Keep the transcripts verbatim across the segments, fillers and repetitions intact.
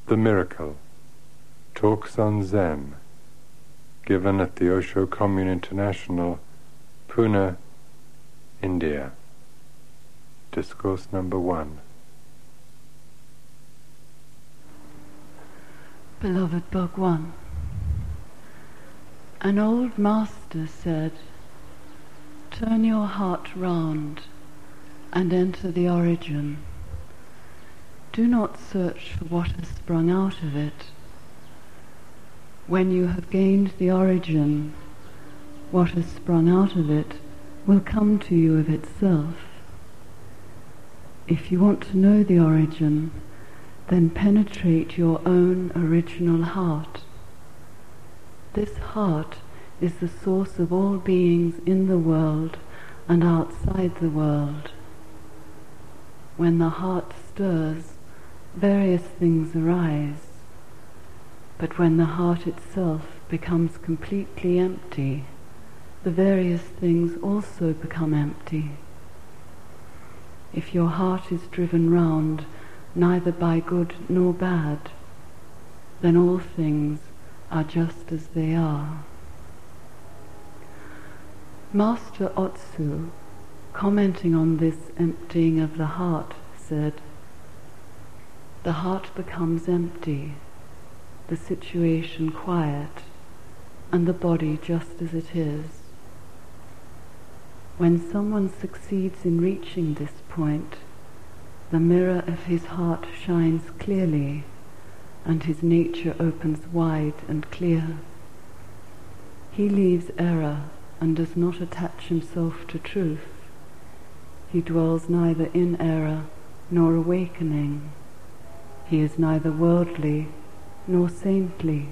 The Miracle, Talks on Zen, given at the Osho Commune International, Pune, India. Discourse number one. Beloved Bhagwan, an old master said, "Turn your heart round and enter the origin. Do not search for what has sprung out of it. When you have gained the origin, what has sprung out of it will come to you of itself. If you want to know the origin, then penetrate your own original heart. This heart is the source of all beings in the world and outside the world. When the heart stirs, various things arise, but when the heart itself becomes completely empty, the various things also become empty. If your heart is driven round neither by good nor bad, then all things are just as they are." Master Otsu, commenting on this emptying of the heart, said, "The heart becomes empty, the situation quiet, and the body just as it is. When someone succeeds in reaching this point, the mirror of his heart shines clearly, and his nature opens wide and clear. He leaves error and does not attach himself to truth. He dwells neither in error nor awakening. He is neither worldly nor saintly.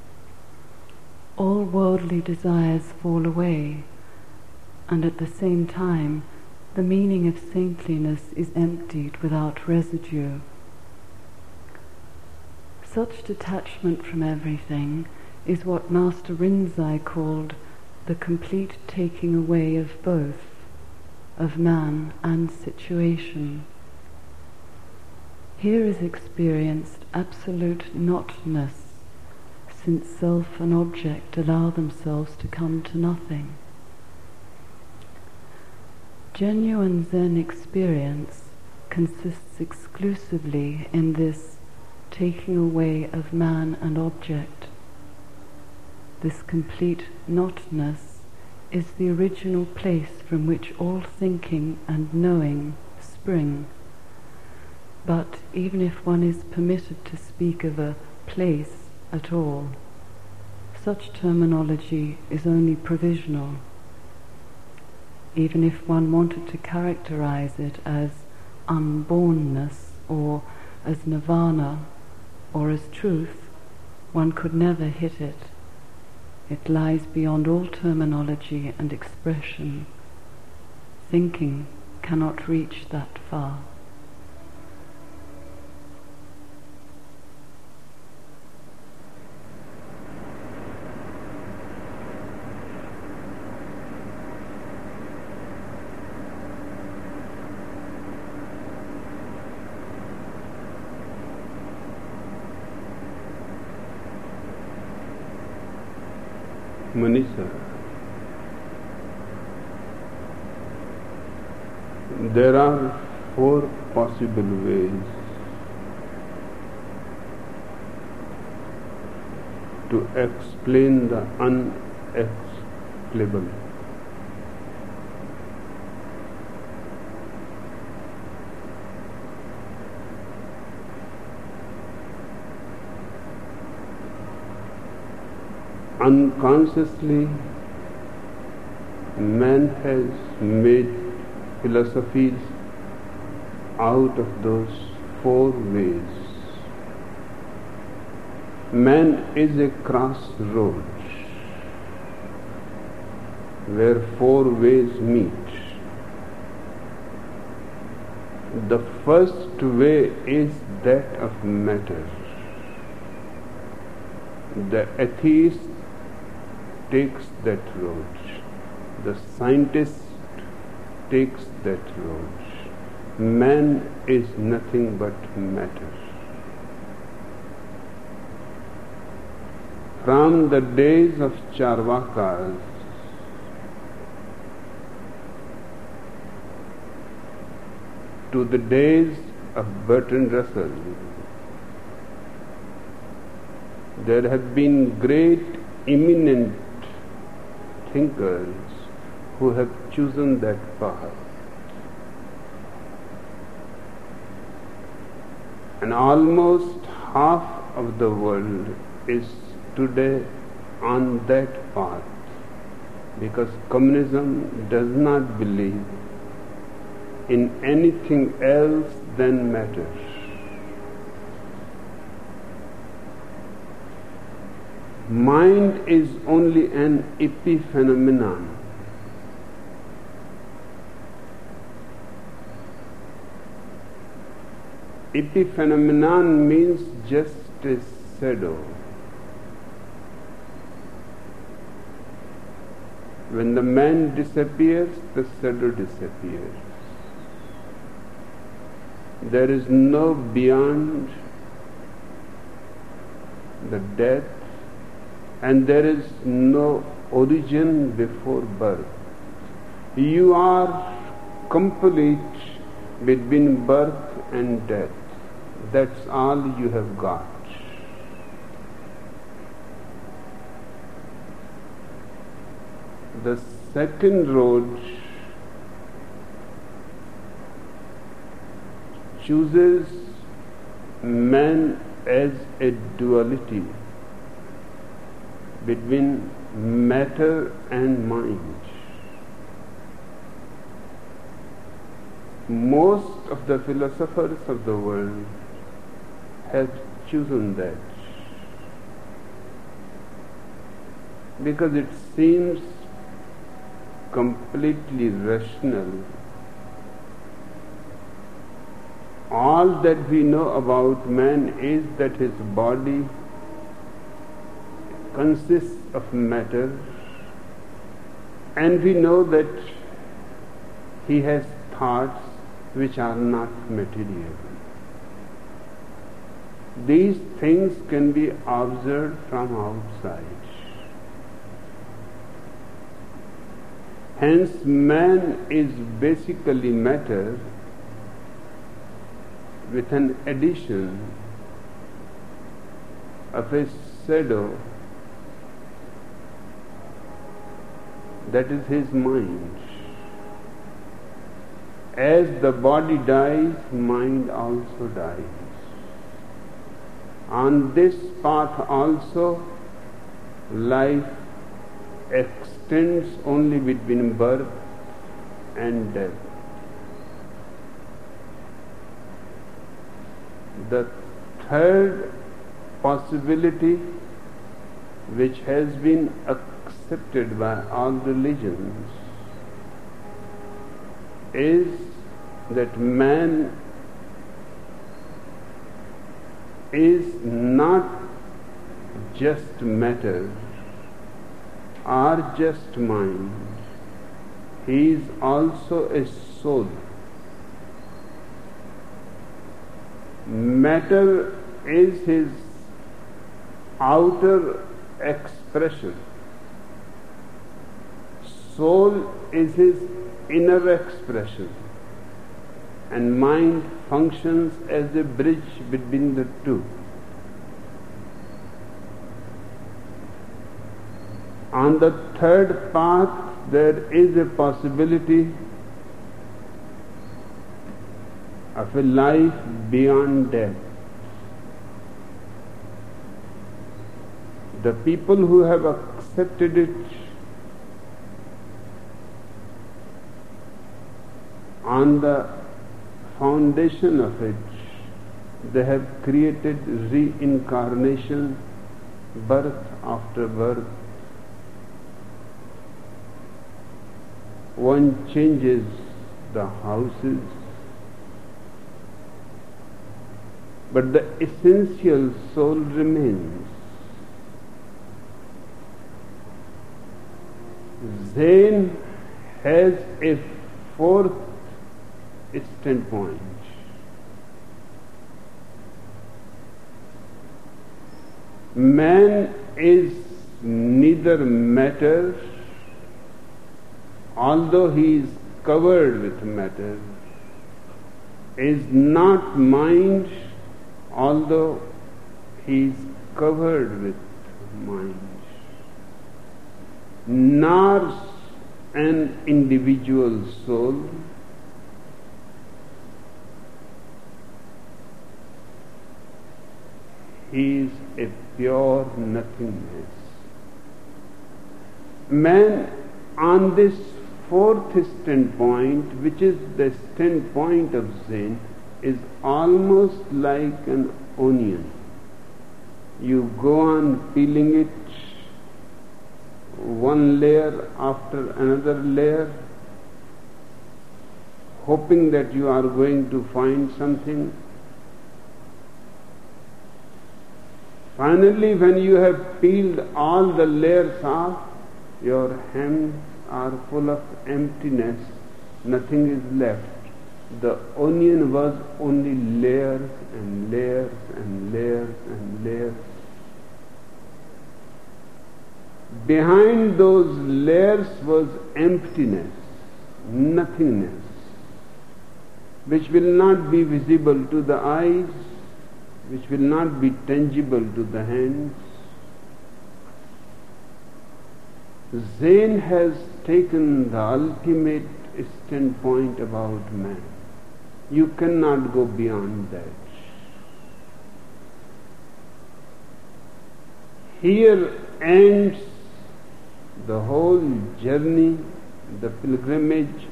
All worldly desires fall away, and at the same time the meaning of saintliness is emptied without residue. Such detachment from everything is what Master Rinzai called the complete taking away of both, of man and situation. Here is experienced absolute notness, since self and object allow themselves to come to nothing. Genuine Zen experience consists exclusively in this taking away of man and object. This complete notness is the original place from which all thinking and knowing spring. But even if one is permitted to speak of a place at all, such terminology is only provisional. Even if one wanted to characterize it as unbornness, or as nirvana, or as truth, one could never hit it. It lies beyond all terminology and expression. Thinking cannot reach that far. Manisha, there are four possible ways to explain the unexplainable. Unconsciously, man has made philosophies out of those four ways. Man is a crossroads where four ways meet. The first way is that of matter. The atheist takes that road. The scientist takes that road. Man is nothing but matter. from the days of Charvakas to the days of Bertrand Russell, there have been great eminent thinkers who have chosen that path. And almost half of the world is today on that path, because communism does not believe in anything else than matter. Mind is only an epiphenomenon. Epiphenomenon means just a shadow. When the man disappears, the shadow disappears. There is no beyond the death, and there is no origin before birth. You are complete between birth and death. That's all you have got. The second road chooses man as a duality between matter and mind. Most of the philosophers of the world have chosen that because it seems completely rational. All that we know about man is that his body consists of matter, and we know that he has thoughts which are not material. These things can be observed from outside. Hence, man is basically matter with an addition of a shadow that is his mind. As the body dies, mind also dies. On this path also, life extends only between birth and death. The third possibility, which has been accepted by all religions, is that man is not just matter or just mind. He is also a soul. Matter is his outer expression. Soul is his inner expression, and mind functions as a bridge between the two. On the third path, there is a possibility of a life beyond death. The people who have accepted it on the foundation of it, they have created reincarnation, birth after birth. One changes the houses, but the essential soul remains. Zen has a fourth standpoint. Man is neither matter, although he is covered with matter, is not mind, although he is covered with mind, nor an individual soul, he is a pure nothingness. Man, on this fourth standpoint, which is the standpoint of Zen, is almost like an onion. You go on peeling it, one layer after another layer, hoping that you are going to find something. Finally, when you have peeled all the layers off, your hands are full of emptiness, nothing is left. The onion was only layers and layers and layers and layers. Behind those layers was emptiness, nothingness, which will not be visible to the eyes, which will not be tangible to the hands. Zen has taken the ultimate standpoint about man. You cannot go beyond that. Here ends the whole journey, the pilgrimage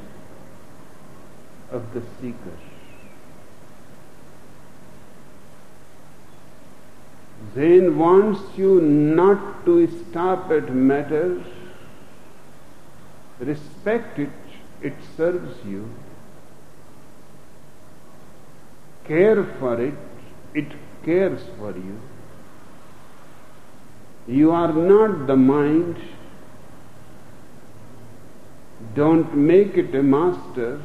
of the seeker. Zen wants you not to stop at matter. Respect it, it serves you. Care for it, it cares for you. You are not the mind. Don't make it a master.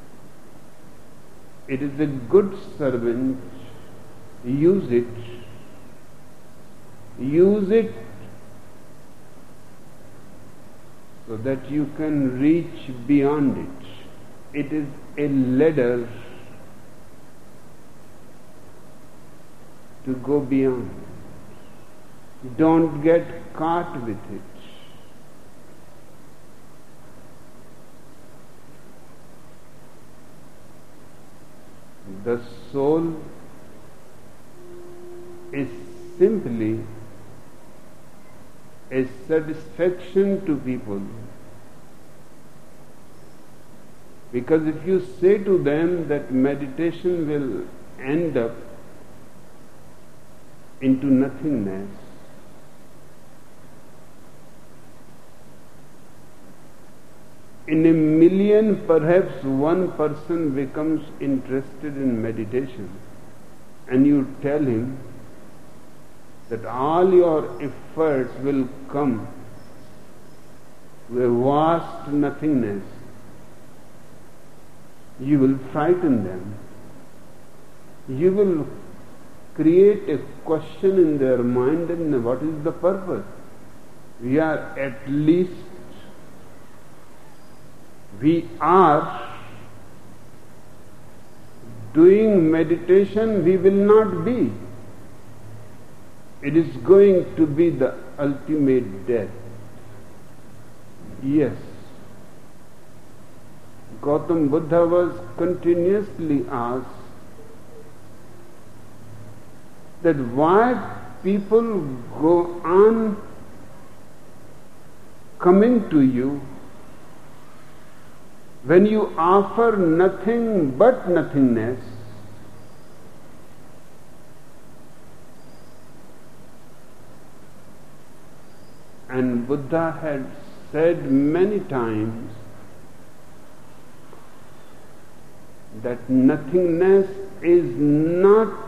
It is a good servant. Use it. Use it so that you can reach beyond it. It is a ladder to go beyond. Don't get caught with it. The soul is simply a satisfaction to people. Because if you say to them that meditation will end up into nothingness, in a million, perhaps one person becomes interested in meditation, and you tell him that all your efforts will come to a vast nothingness, you will frighten them. You will create a question in their mind, and what is the purpose? We are at least, we are doing meditation, we will not be. It is going to be the ultimate death. Yes. Gautam Buddha was continuously asked that why people go on coming to you when you offer nothing but nothingness. And Buddha had said many times that nothingness is not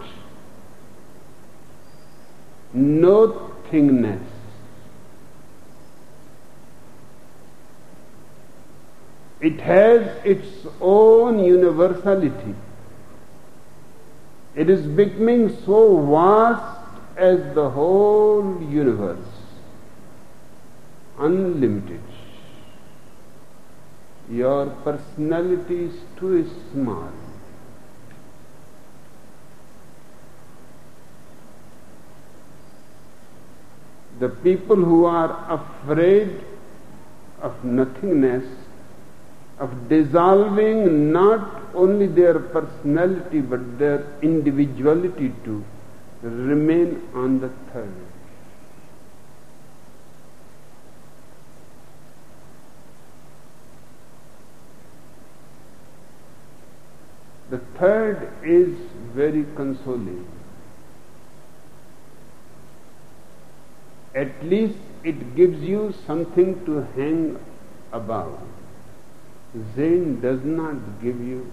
nothingness. It has its own universality. It is becoming so vast as the whole universe. unlimited. Your personality is too small. The people who are afraid of nothingness, of dissolving not only their personality but their individuality too, remain on the third. The third is very consoling. At least it gives you something to hang about. Zen does not give you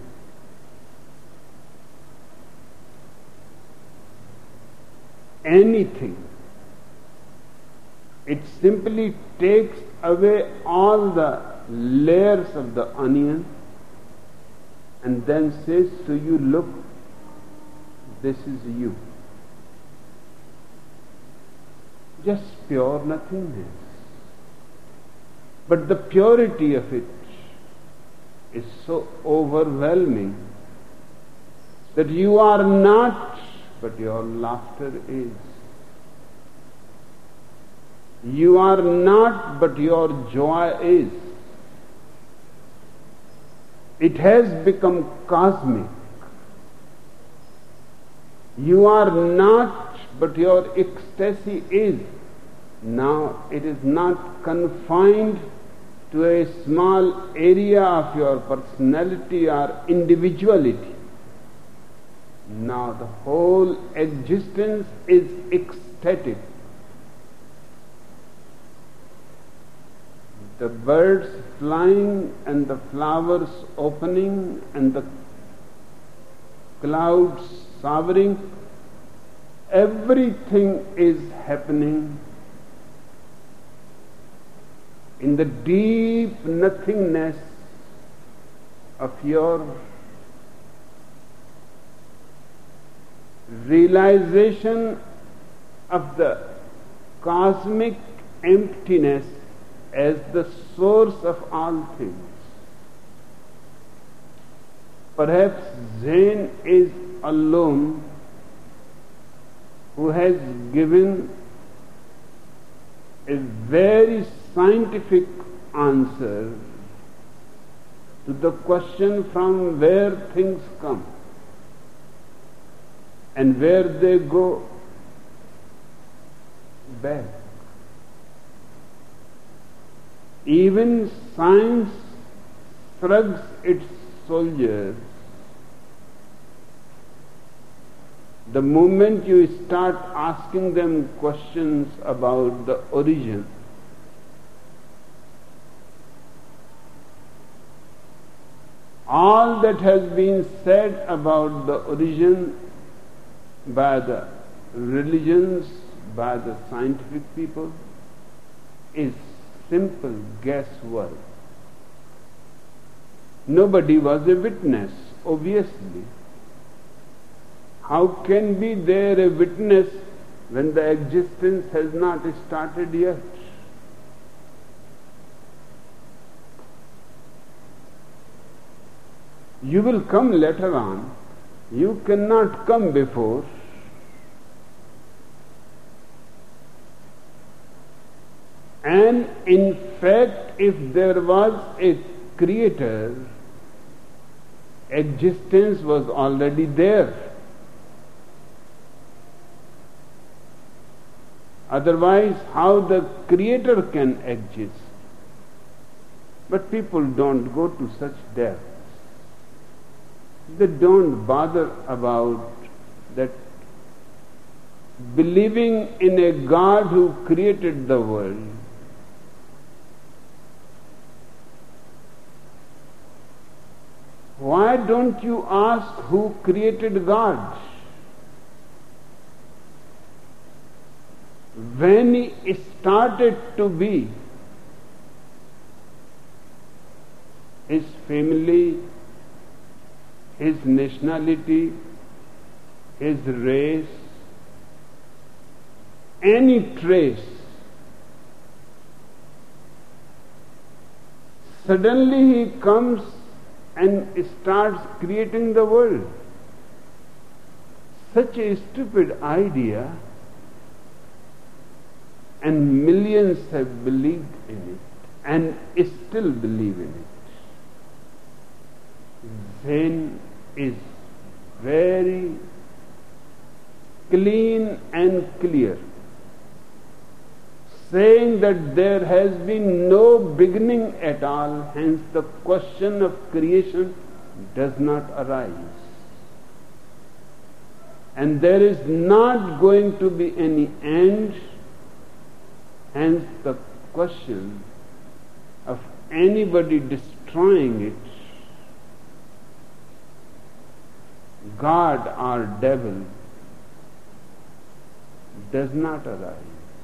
anything. It simply takes away all the layers of the onion and then says to you, look, this is you. Just pure nothingness. But the purity of it is so overwhelming that you are not, but your laughter is. You are not, but your joy is. It has become cosmic. You are not, but your ecstasy is. Now it is not confined to a small area of your personality or individuality. Now the whole existence is ecstatic. The birds flying and the flowers opening and the clouds soaring, everything is happening in the deep nothingness of your realization of the cosmic emptiness as the source of all things. Perhaps Zen is alone who has given a very scientific answer to the question from where things come and where they go back. Even science shrugs its shoulders the moment you start asking them questions about the origin. All that has been said about the origin by the religions, by the scientific people, is simple guesswork. Nobody was a witness, obviously. How can be there a witness when the existence has not started yet? You will come later on. You cannot come before. And in fact, if there was a creator, existence was already there. Otherwise, how the creator can exist? But people don't go to such depths. They don't bother about that believing in a God who created the world. Why don't you ask who created God? When he started to be, his family, his nationality, his race, any trace suddenly he comes and starts creating the world. Such a stupid idea, and millions have believed in it and still believe in it. Zen is very clean and clear, saying that there has been no beginning at all, hence the question of creation does not arise. And there is not going to be any end, hence the question of anybody destroying it, God or devil, does not arise.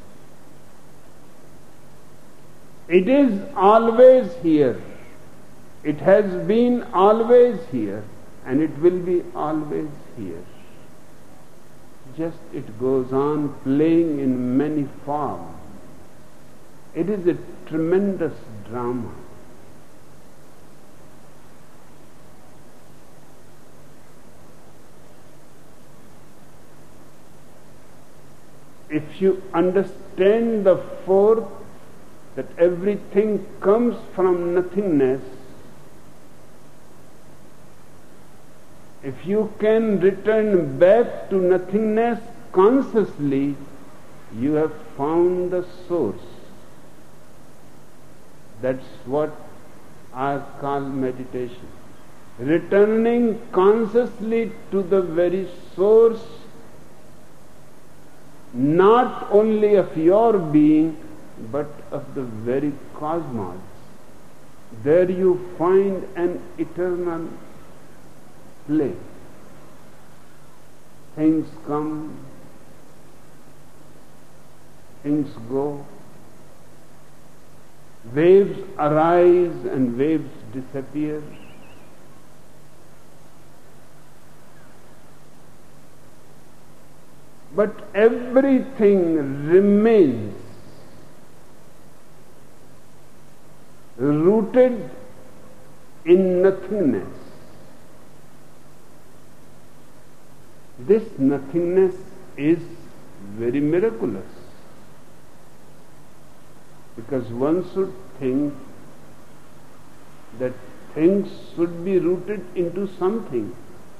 It is always here. It has been always here, and it will be always here. Just it goes on playing in many forms. It is a tremendous drama. If you understand the fourth, that everything comes from nothingness, if you can return back to nothingness consciously, you have found the source. That's what I call meditation. Returning consciously to the very source, not only of your being, but of the very cosmos. There you find an eternal play. Things come, things go, waves arise and waves disappear. But everything remains rooted in nothingness. This nothingness is very miraculous, because one should think that things should be rooted into something.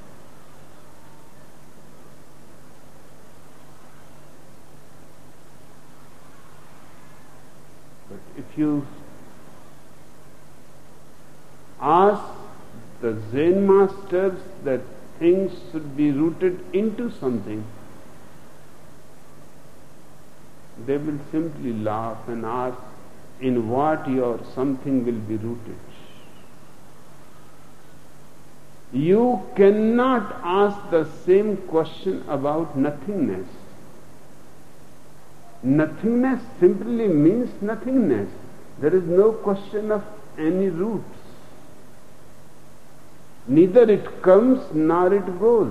But if you ask the Zen masters that things should be rooted into something, they will simply laugh and ask, in what your something will be rooted? You cannot ask the same question about nothingness. Nothingness simply means nothingness. There is no question of any roots. Neither it comes nor it goes.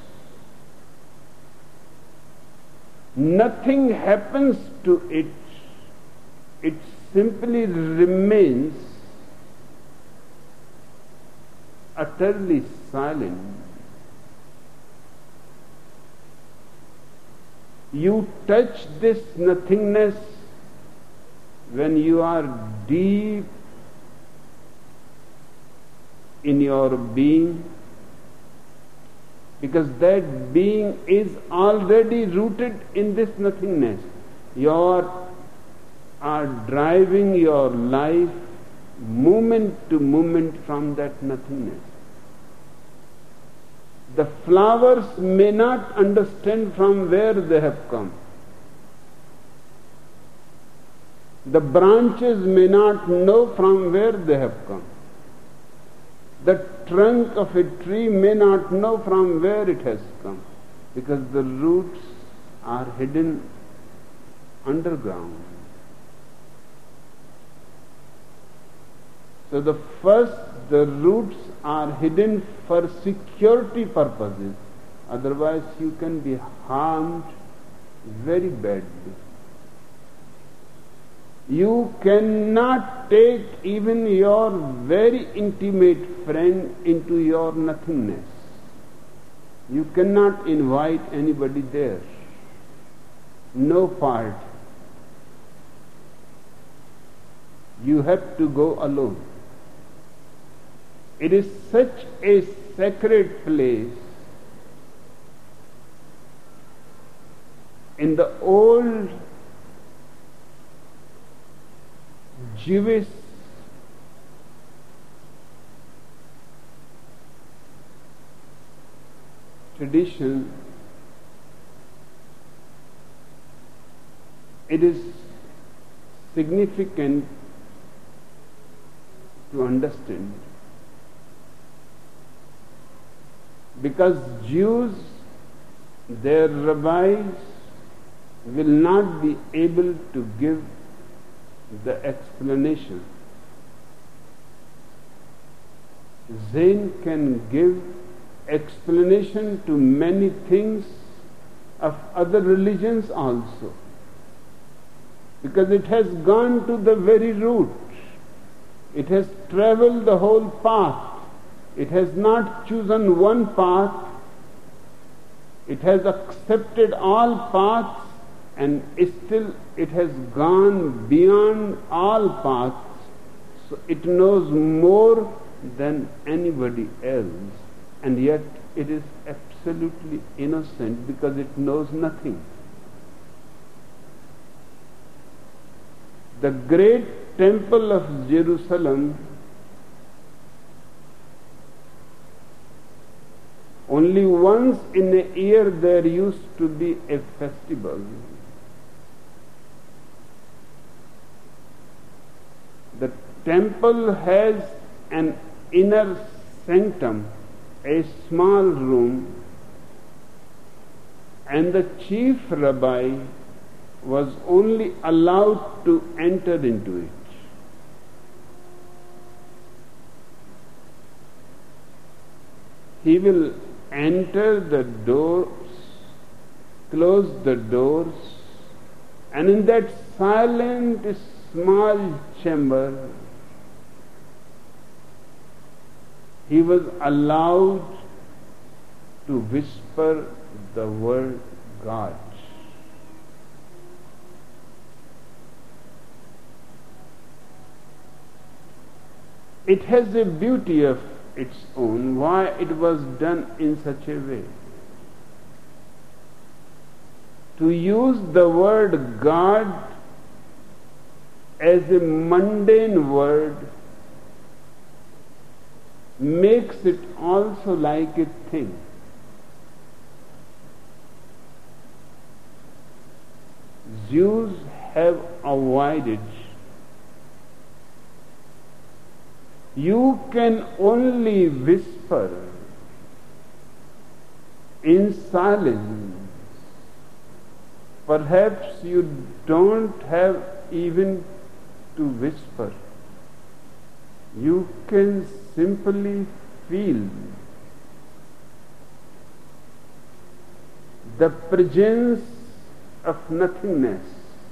Nothing happens to it. It simply remains utterly silent. You touch this nothingness when you are deep in your being, because that being is already rooted in this nothingness. You are driving your life moment to moment from that nothingness. The flowers may not understand from where they have come. The branches may not know from where they have come. The trunk of a tree may not know from where it has come, because the roots are hidden underground. So the first, the roots are hidden for security purposes, otherwise you can be harmed very badly. You cannot take even your very intimate friend into your nothingness. You cannot invite anybody there. No part. You have to go alone. It is such a sacred place. In the old Jewish tradition, it is significant to understand, because Jews, their rabbis will not be able to give the explanation. Zen can give explanation to many things of other religions also, because it has gone to the very root. It has traveled the whole path. It has not chosen one path. It has accepted all paths, and still it has gone beyond all paths. So it knows more than anybody else, and yet it is absolutely innocent because it knows nothing. The great temple of Jerusalem, only once in a year there used to be a festival. The temple has an inner sanctum, a small room, and the chief rabbi was only allowed to enter into it. He will enter the doors, close the doors, and in that silent small chamber he was allowed to whisper the word God. It has a beauty of its own, why it was done in such a way. To use the word God as a mundane word makes it also like a thing. Jews have avoided. You can only whisper in silence. Perhaps you don't have even to whisper. You can simply feel the presence of nothingness.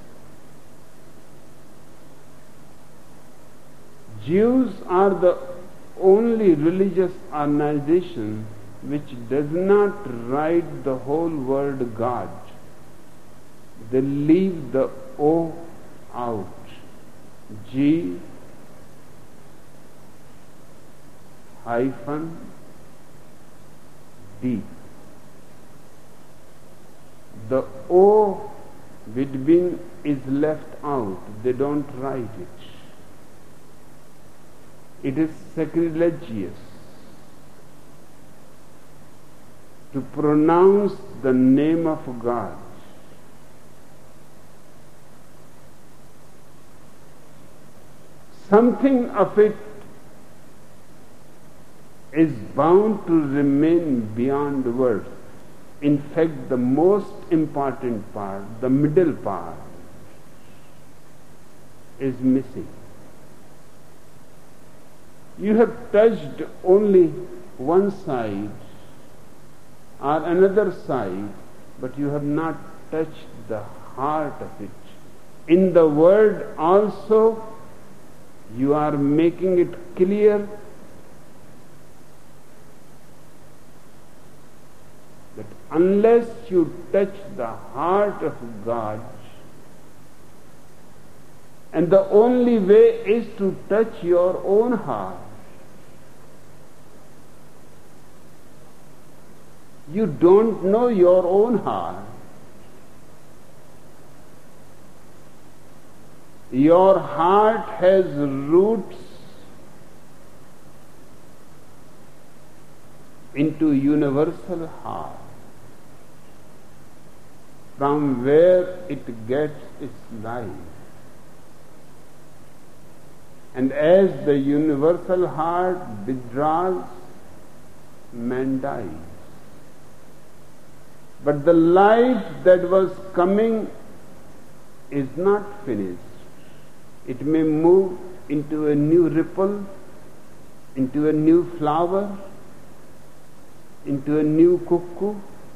Jews are the only religious organization which does not write the whole word God. They leave the O out. G hyphen D. The O between is left out. They don't write it. It is sacrilegious to pronounce the name of God. Something of it is bound to remain beyond words. In fact, the most important part, the middle part, is missing. You have touched only one side or another side, but you have not touched the heart of it. in the word also you are making it clear that unless you touch the heart of God, and the only way is to touch your own heart, you don't know your own heart. Your heart has roots into universal heart, from where it gets its life. And as the universal heart withdraws, man dies. But the life that was coming is not finished. It may move into a new ripple, into a new flower, into a new cuckoo.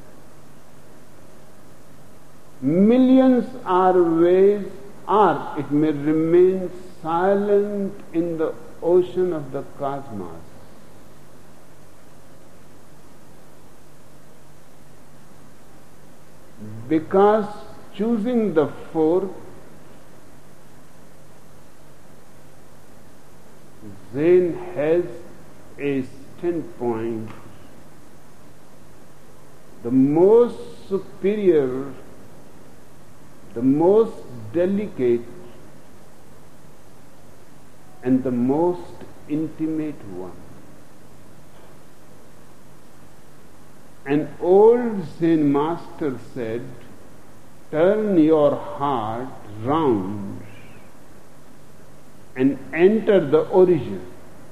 Millions are ways, or it may remain silent in the ocean of the cosmos. Because choosing the fourth, Zen has a standpoint, the most superior, the most delicate, and the most intimate one. An old Zen master said, turn your heart round and enter the origin.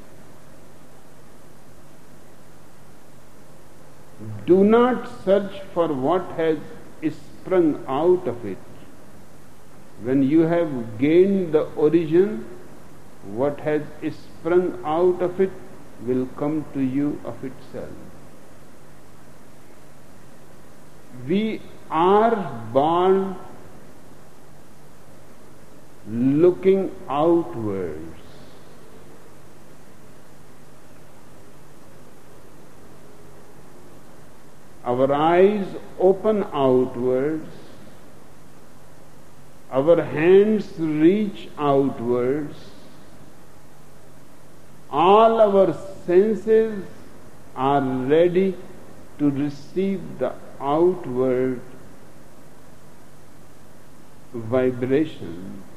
Do not search for what has sprung out of it. When you have gained the origin, what has sprung out of it will come to you of itself. We are born looking outwards. Our eyes open outwards, our hands reach outwards, all our senses are ready to receive the outward vibration.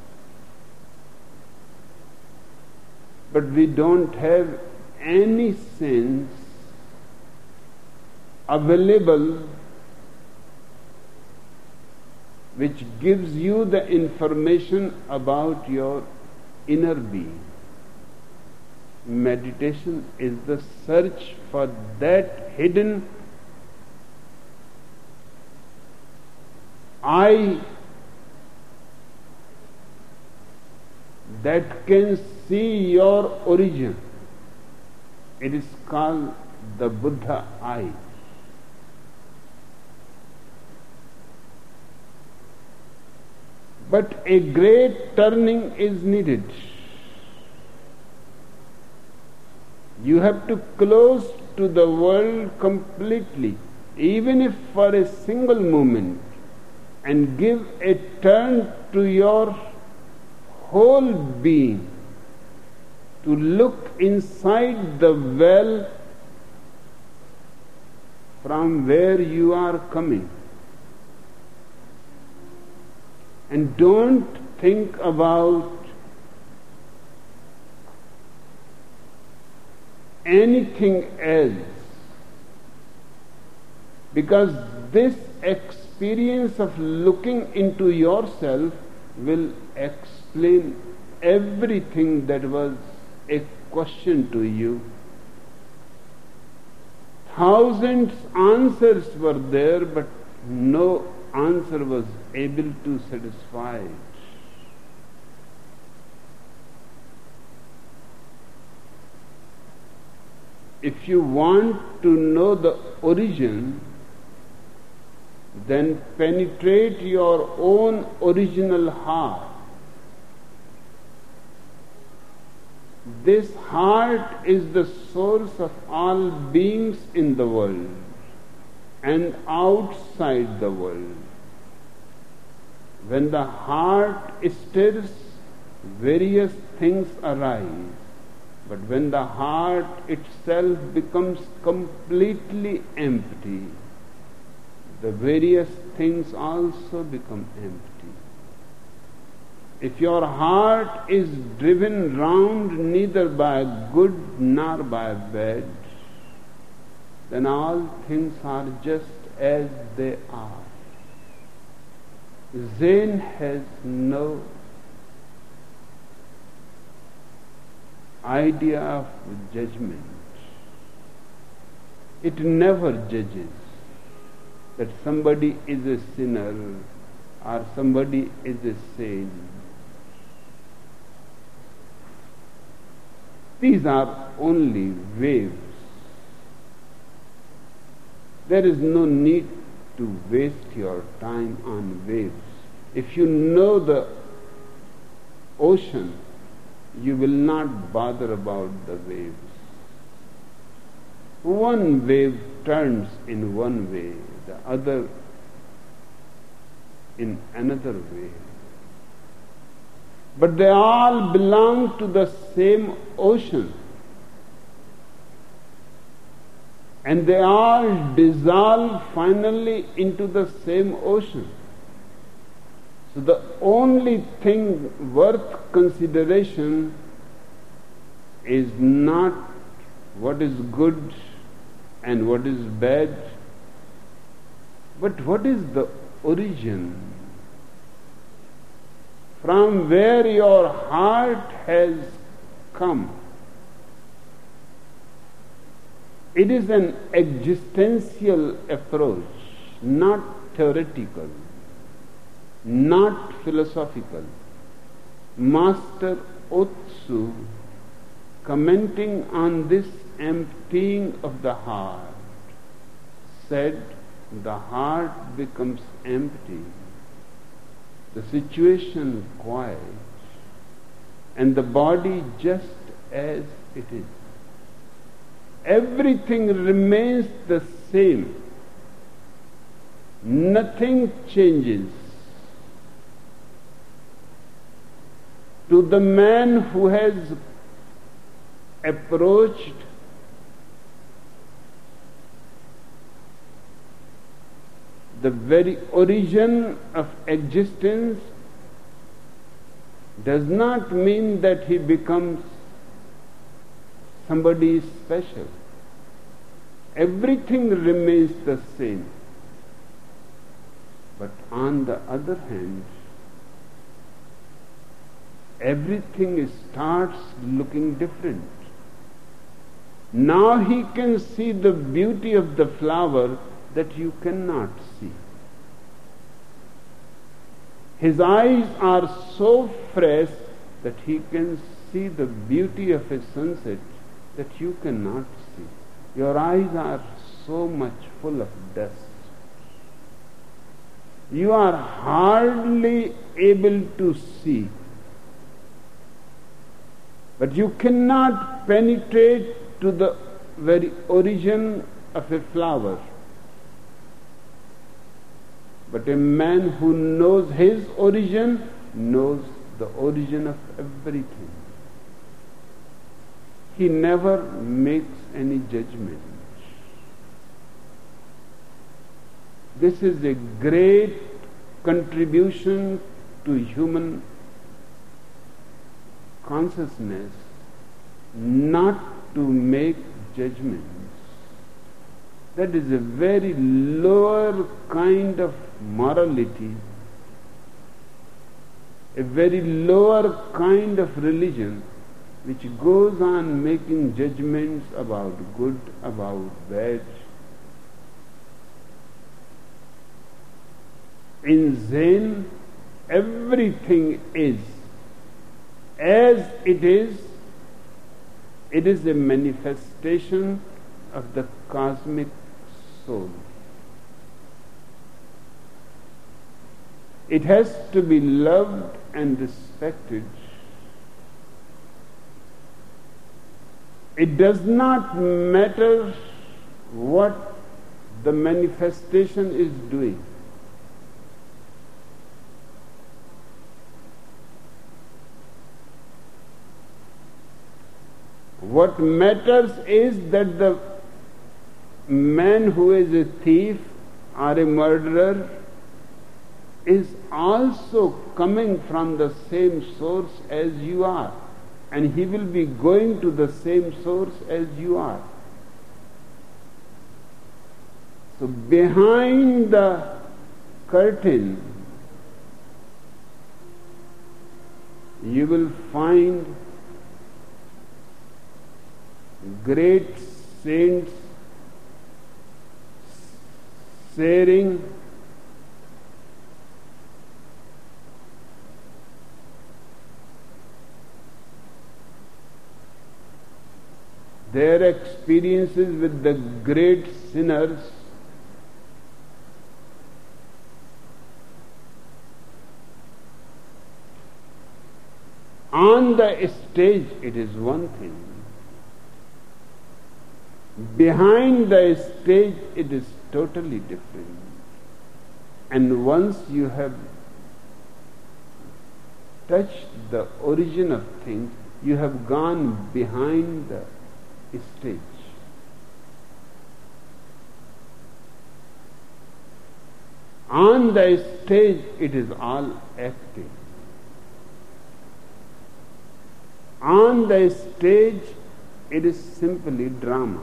But we don't have any sense available which gives you the information about your inner being. Meditation is the search for that hidden I that can see your origin. It is called the Buddha eye. But a great turning is needed. You have to close to the world completely, even if for a single moment, and give a turn to your whole being, to look inside the well from where you are coming. And don't think about anything else, because this experience of looking into yourself will explain everything that was a question to you. Thousands answers were there, but no answer was able to satisfy it. If you want to know the origin, then penetrate your own original heart. This heart is the source of all beings in the world and outside the world. When the heart stirs, various things arise. But when the heart itself becomes completely empty, the various things also become empty. If your heart is driven round neither by good nor by bad, then all things are just as they are. Zen has no idea of judgment. It never judges that somebody is a sinner or somebody is a saint. These are only waves. There is no need to waste your time on waves. If you know the ocean, you will not bother about the waves. One wave turns in one way, the other in another way. But they all belong to the same ocean. And they all dissolve finally into the same ocean. So the only thing worth consideration is not what is good and what is bad, but what is the origin from where your heart has come. It is an existential approach, not theoretical, not philosophical. Master Otsu, commenting on this emptying of the heart, said, the heart becomes empty, the situation quiet, and the body just as it is. Everything remains the same. Nothing changes. To the man who has approached the very origin of existence, does not mean that he becomes somebody special. Everything remains the same. But on the other hand, everything starts looking different. Now he can see the beauty of the flower that you cannot see. His eyes are so fresh that he can see the beauty of a sunset that you cannot see. Your eyes are so much full of dust. You are hardly able to see. But you cannot penetrate to the very origin of a flower. But a man who knows his origin knows the origin of everything. He never makes any judgment. This is a great contribution to human consciousness, not to make judgments. That is a very lower kind of morality, a very lower kind of religion, which goes on making judgments about good, about bad. In Zen, everything is as it is. It is a manifestation of the cosmic soul. It has to be loved and respected. It does not matter what the manifestation is doing. What matters is that the man who is a thief or a murderer is also coming from the same source as you are, and he will be going to the same source as you are. So behind the curtain you will find great saints sharing their experiences with the great sinners. On the stage it is one thing. Behind the stage it is totally different. And once you have touched the origin of things, you have gone behind the stage. On the stage it is all acting. On the stage it is simply drama.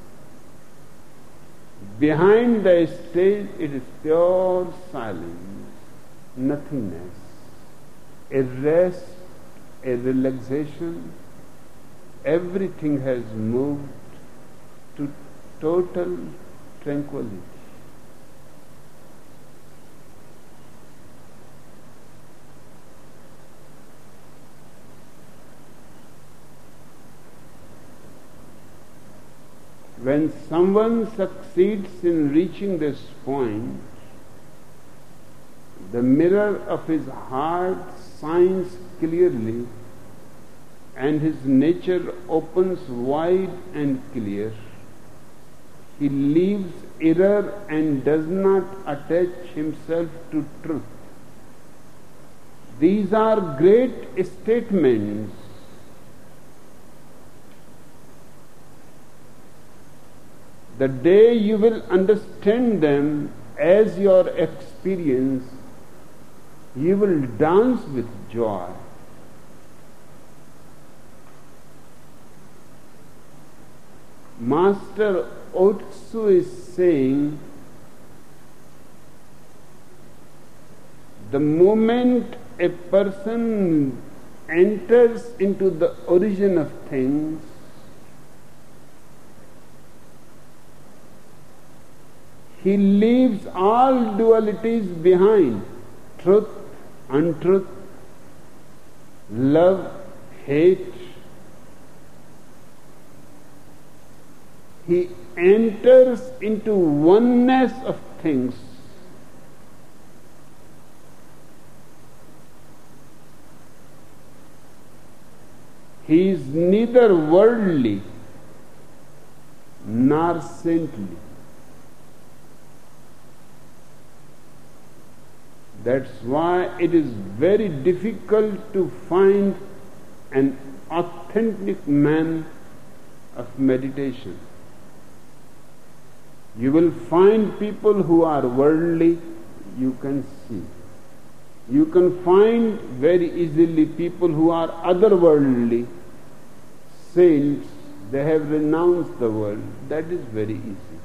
Behind the stage it is pure silence, nothingness, a rest, a relaxation. Everything has moved to total tranquility. When someone succeeds in reaching this point, the mirror of his heart shines clearly and his nature opens wide and clear. He leaves error and does not attach himself to truth. These are great statements. The day you will understand them as your experience, you will dance with joy. Master Otsu is saying, the moment a person enters into the origin of things, he leaves all dualities behind, truth, untruth, love, hate. He enters into oneness of things. He is neither worldly nor saintly. That's why it is very difficult to find an authentic man of meditation. You will find people who are worldly, you can see. You can find very easily people who are otherworldly, saints, they have renounced the world. That is very easy.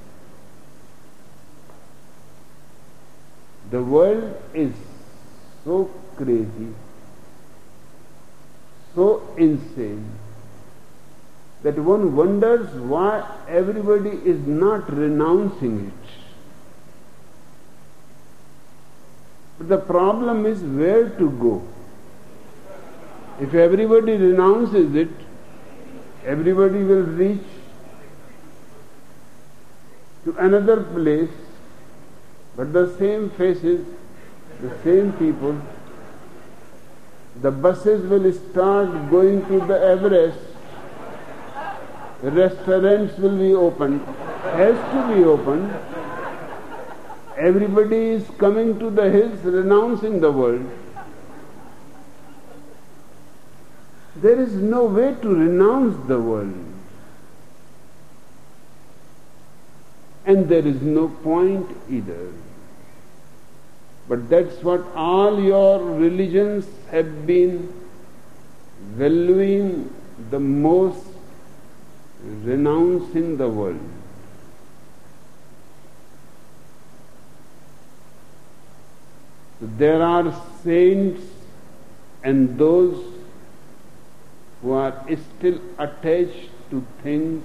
The world is so crazy, so insane, that one wonders why everybody is not renouncing it. But the problem is where to go. If everybody renounces it, everybody will reach to another place, but the same faces the same people, the buses will start going to the Everest, restaurants will be opened, has to be opened. Everybody is coming to the hills renouncing the world. There is no way to renounce the world. And there is no point either. But that's what all your religions have been valuing the most, renouncing the world. There are saints and those who are still attached to things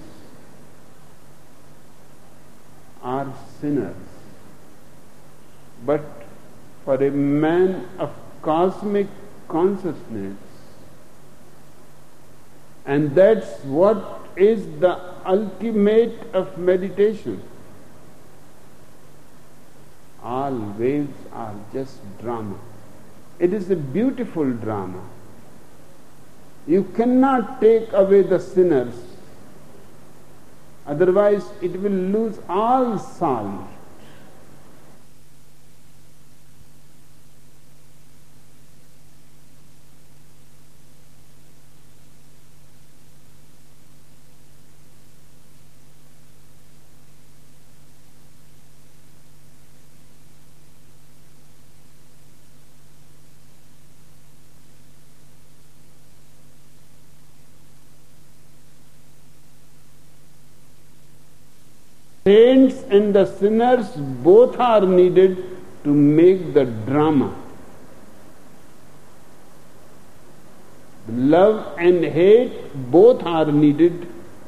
are sinners. But for a man of cosmic consciousness, and that's what is the ultimate of meditation. All waves are just drama. It is a beautiful drama. You cannot take away the sinners, otherwise it will lose all salt. Saints and the sinners both are needed to make the drama. Love and hate both are needed.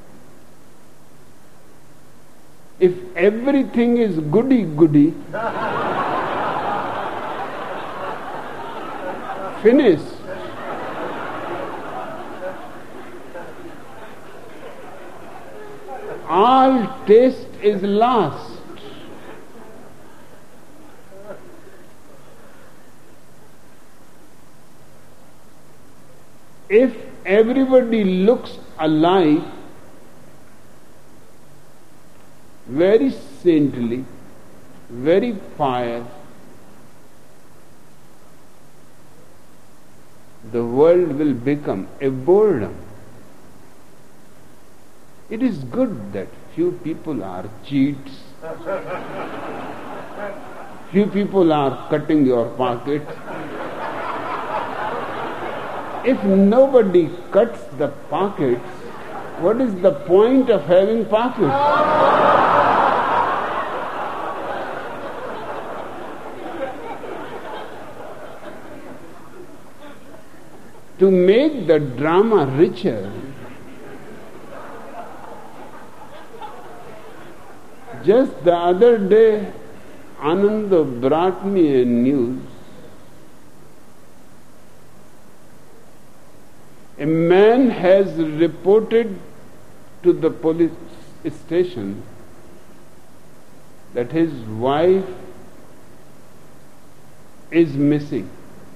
If everything is goody-goody, finish. All taste is lost. If everybody looks alike, very saintly, very pious, the world will become a boredom. It is good that few people are cheats, few people are cutting your pocket. If nobody cuts the pockets, what is the point of having pockets? To make the drama richer, just the other day, Ananda brought me a news. A man has reported to the police station that his wife is missing.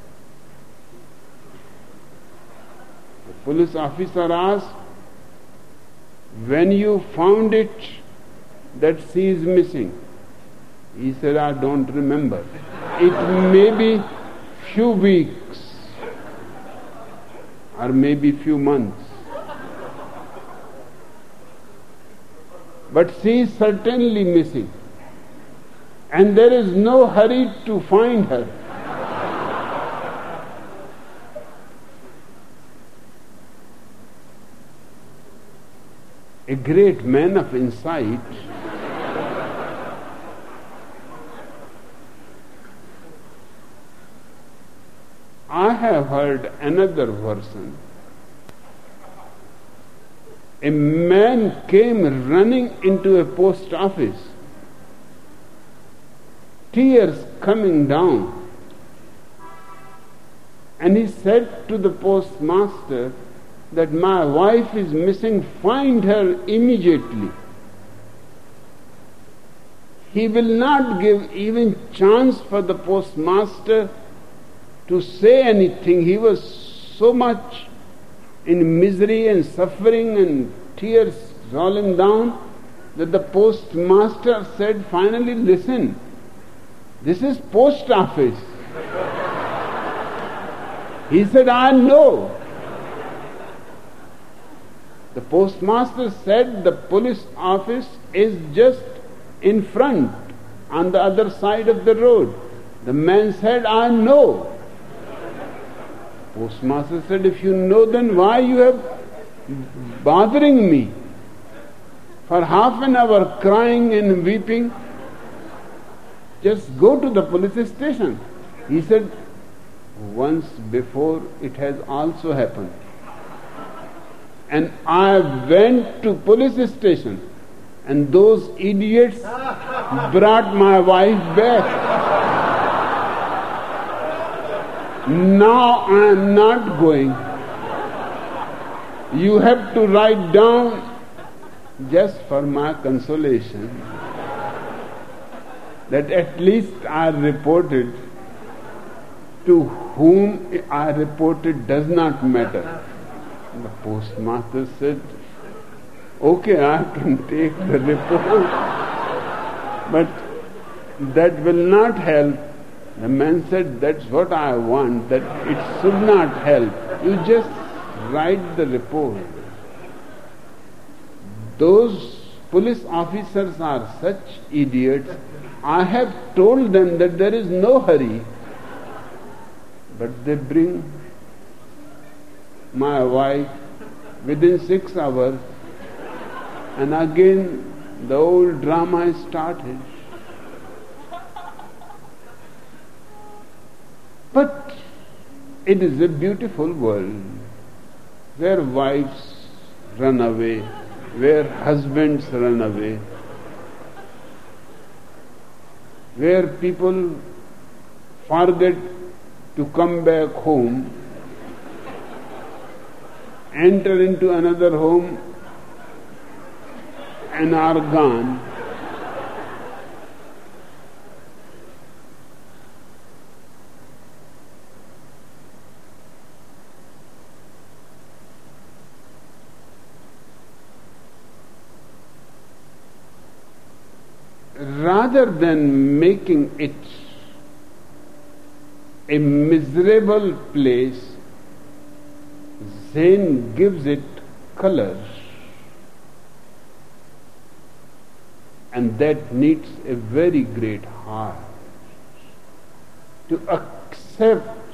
The police officer asked, when you found it that she is missing? He said, I don't remember. It may be few weeks or maybe few months. But she is certainly missing. And there is no hurry to find her. A great man of insight I have heard another version. A man came running into a post office, tears coming down, and he said to the postmaster that my wife is missing, find her immediately. He will not give even chance for the postmaster to say anything. He was so much in misery and suffering and tears rolling down that the postmaster said finally, listen, this is post office. He said, I know. The postmaster said the police office is just in front, on the other side of the road. The man said, I know. Postmaster said, if you know, then why you are bothering me? For half an hour crying and weeping, just go to the police station. He said, once before it has also happened. And I went to police station and those idiots brought my wife back. Now I am not going. You have to write down just for my consolation that at least I reported. To whom I reported does not matter. The postmaster said, okay, I can take the report, but that will not help. The man said, that's what I want, that it should not help. You just write the report. Those police officers are such idiots. I have told them that there is no hurry, but they bring my wife within six hours, and again the old drama is started. But it is a beautiful world where wives run away, where husbands run away, where people forget to come back home, enter into another home and are gone. Rather than making it a miserable place, Zen gives it color, and that needs a very great heart to accept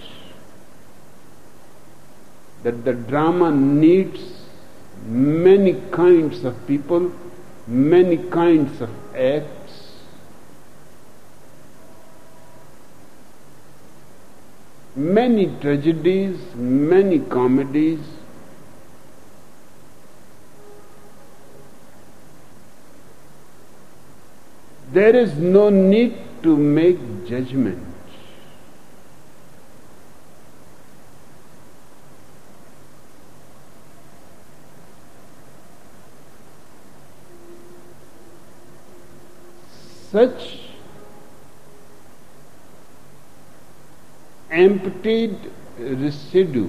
that the drama needs many kinds of people, many kinds of acts, many tragedies, many comedies. There is no need to make judgment. Such emptied residue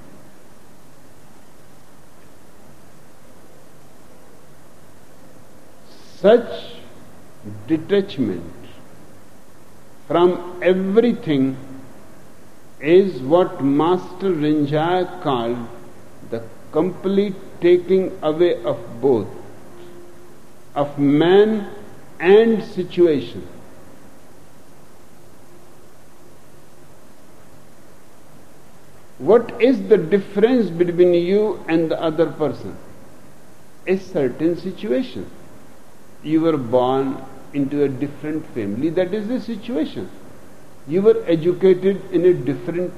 such detachment from everything is what Master Rinzai called the complete taking away of both, of man and situation. What is the difference between you and the other person? A certain situation. You were born into a different family, that is the situation. You were educated in a different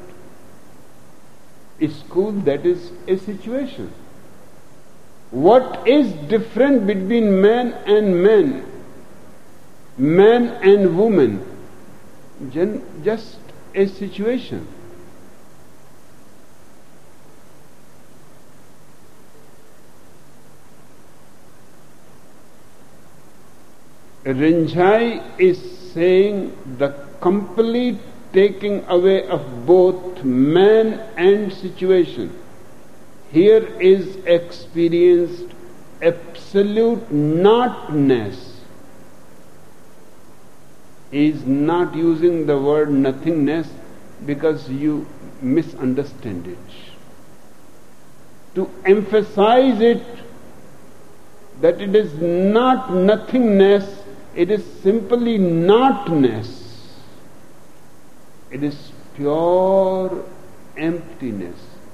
school, that is a situation. What is different between man and man, man and woman? Just a situation. Rinzai is saying the complete taking away of both man and situation. Here is experienced absolute notness. He is not using the word nothingness because you misunderstand it. To emphasize it, that it is not nothingness, it is simply notness. It is pure emptiness.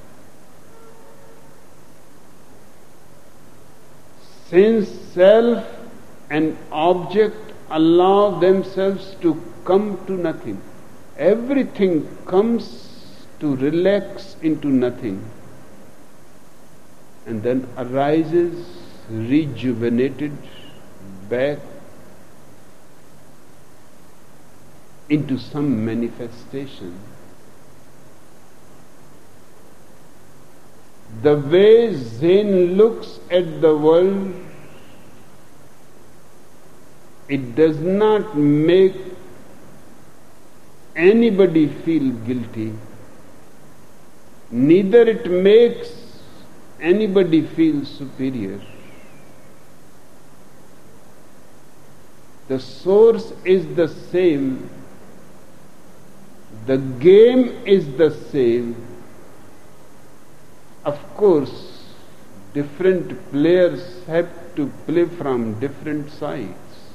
Since self and object allow themselves to come to nothing, everything comes to relax into nothing and then arises rejuvenated back into some manifestation. The way Zen looks at the world, it does not make anybody feel guilty, neither it makes anybody feel superior. The source is the same, the game is the same. Of course, different players have to play from different sides.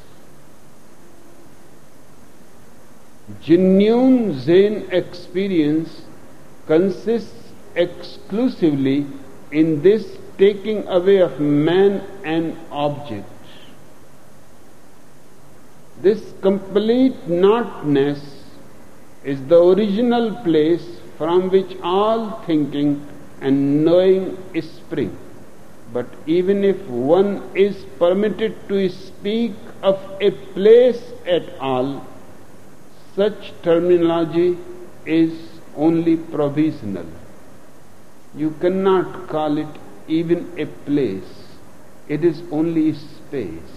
Genuine Zen experience consists exclusively in this taking away of man and object. This complete notness is the original place from which all thinking and knowing spring. But even if one is permitted to speak of a place at all, such terminology is only provisional. You cannot call it even a place. It is only space.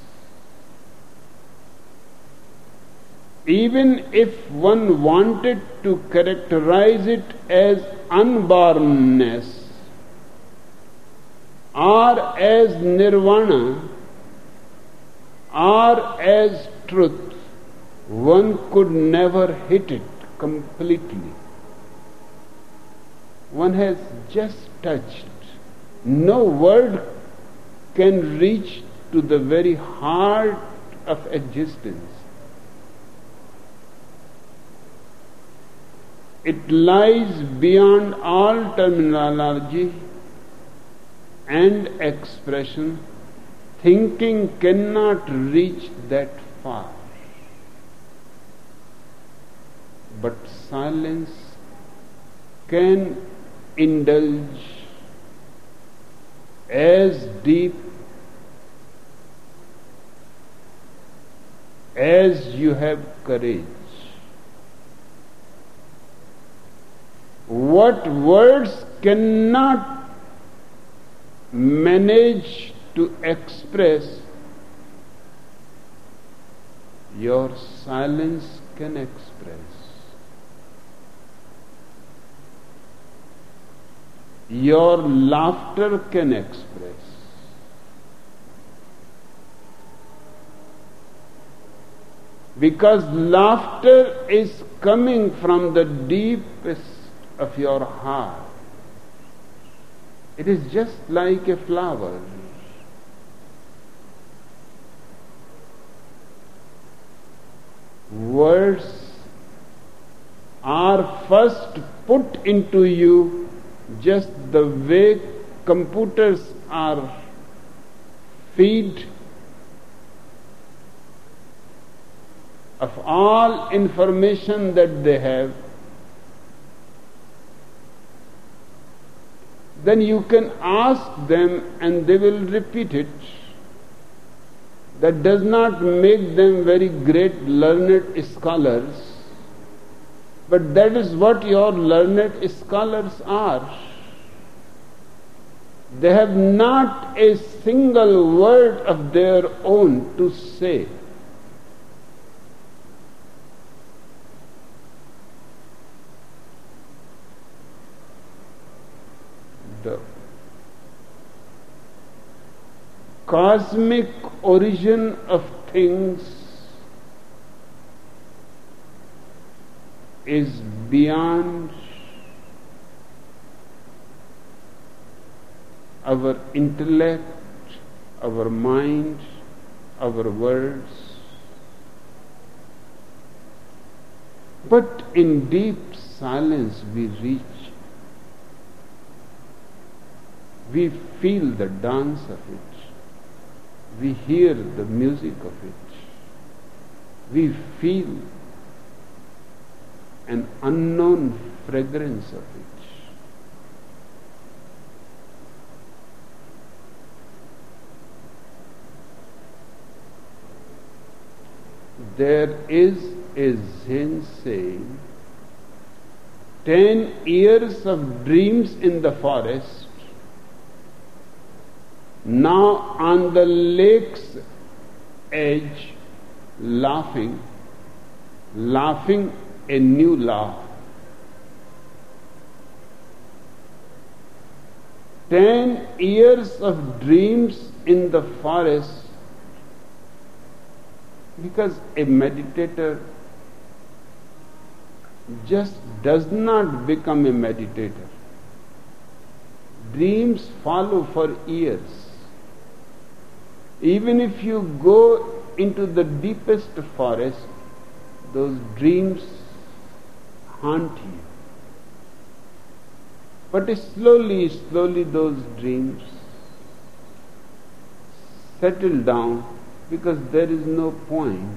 Even if one wanted to characterize it as unbornness or as nirvana or as truth, one could never hit it completely. One has just touched. No word can reach to the very heart of existence. It lies beyond all terminology and expression. Thinking cannot reach that far. But silence can indulge as deep as you have courage. What words cannot manage to express, your silence can express. Your laughter can express. Because laughter is coming from the deepest of your heart. It is just like a flower. Words are first put into you just the way computers are feed of all information that they have. Then you can ask them and they will repeat it. That does not make them very great learned scholars, but that is what your learned scholars are. They have not a single word of their own to say. the cosmic origin of things is beyond our intellect, our mind, our words. But in deep silence we reach. We feel the dance of it. We hear the music of it. We feel an unknown fragrance of it. There is a Zen saying, ten years of dreams in the forest, now on the lake's edge, laughing, laughing a new laugh. Ten years of dreams in the forest, because a meditator just does not become a meditator. Dreams follow for years. Even if you go into the deepest forest, those dreams haunt you. But slowly, slowly those dreams settle down because there is no point.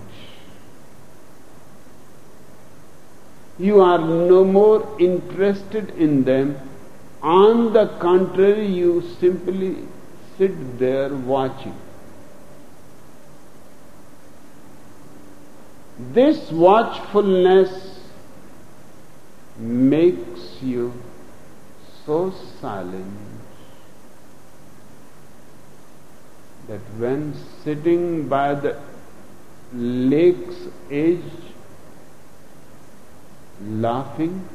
You are no more interested in them. On the contrary, you simply sit there watching. This watchfulness makes you so silent that when sitting by the lake's edge, laughing,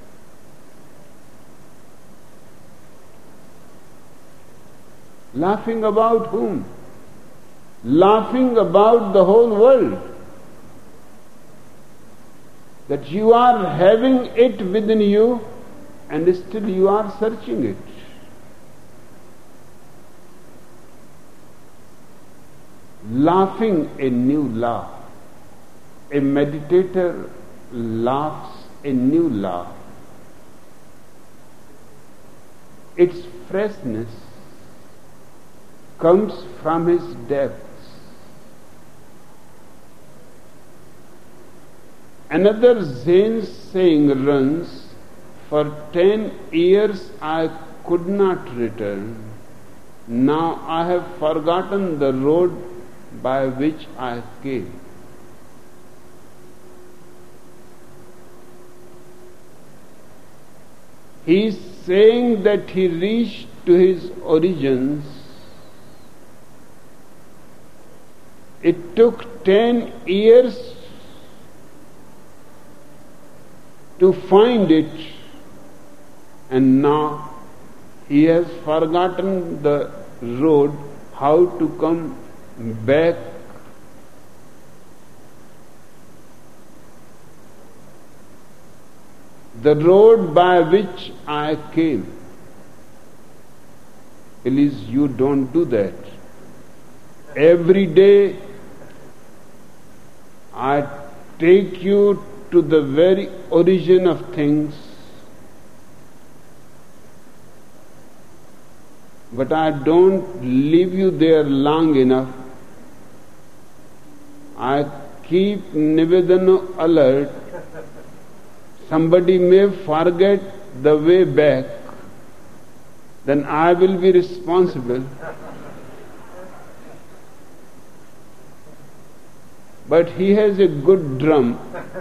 laughing about whom? Laughing about the whole world. That you are having it within you and still you are searching it. Laughing a new laugh. A meditator laughs a new laugh. Its freshness comes from his depths. Another Zen saying runs, for ten years I could not return. Now I have forgotten the road by which I came. He is saying that he reached to his origins. It took ten years to find it, and now he has forgotten the road, how to come back. The road by which I came. Please, you don't do that. Every day I take you to the very origin of things, but I don't leave you there long enough. I keep Nivedana alert. Somebody may forget the way back, then I will be responsible. But he has a good drum.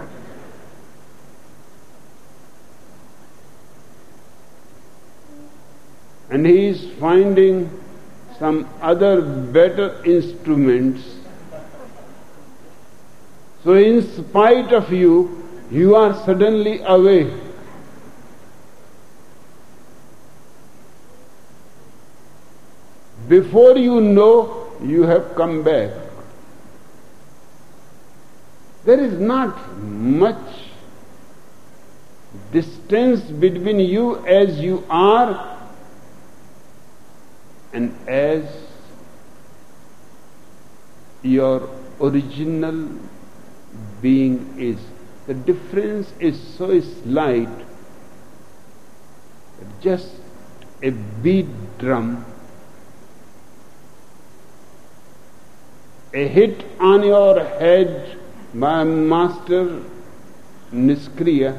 And he is finding some other better instruments. So in spite of you, you are suddenly away. Before you know, you have come back. There is not much distance between you as you are and as your original being is. The difference is so slight that just a beat drum, a hit on your head by Master Niskriya,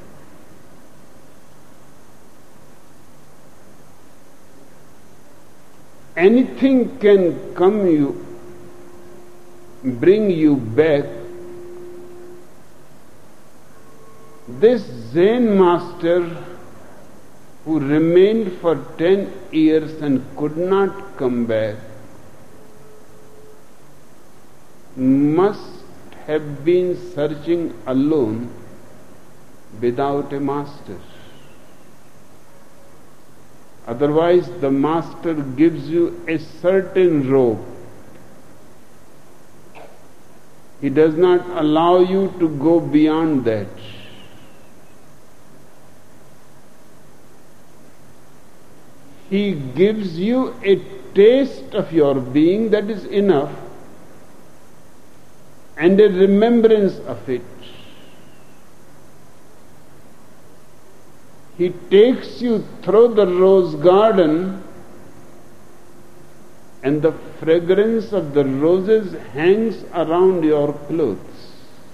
anything can come you, bring you back. This Zen master who remained for ten years and could not come back must have been searching alone without a master. Otherwise, the master gives you a certain rope. He does not allow you to go beyond that. He gives you a taste of your being, that is enough, and a remembrance of it. He takes you through the rose garden, and the fragrance of the roses hangs around your clothes.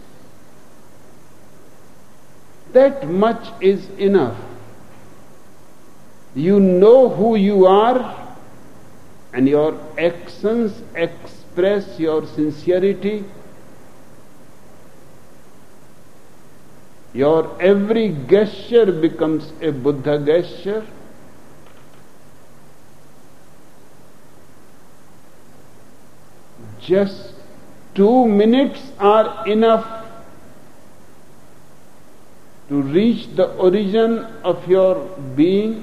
That much is enough. You know who you are, and your actions express your sincerity. Your every gesture becomes a Buddha gesture. Just two minutes are enough to reach the origin of your being.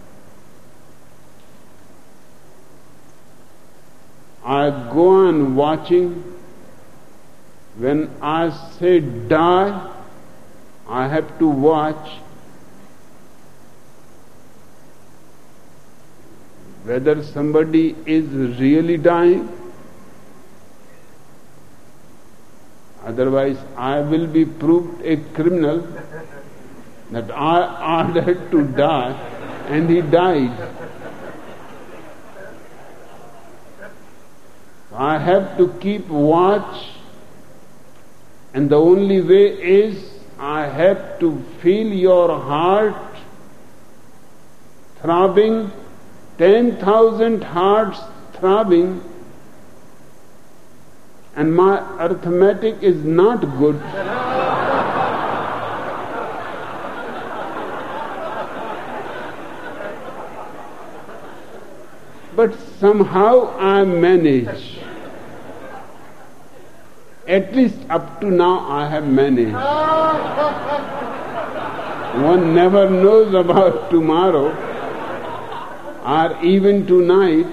I go on watching. When I say die, I have to watch whether somebody is really dying. Otherwise, I will be proved a criminal that I ordered to die and he died. I have to keep watch, and the only way is I have to feel your heart throbbing, ten thousand hearts throbbing, and my arithmetic is not good. But somehow I manage. At least up to now I have managed. One never knows about tomorrow or even tonight.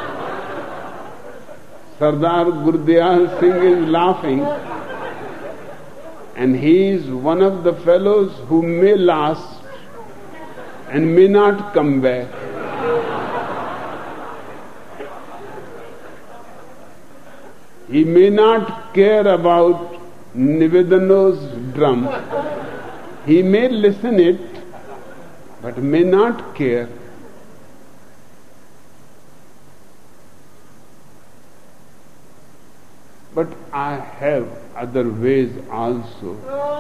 Sardar Gurdial Singh is laughing, and he is one of the fellows who may last and may not come back. He may not care about Nivedano's drum. He may listen it, but may not care. But I have other ways also.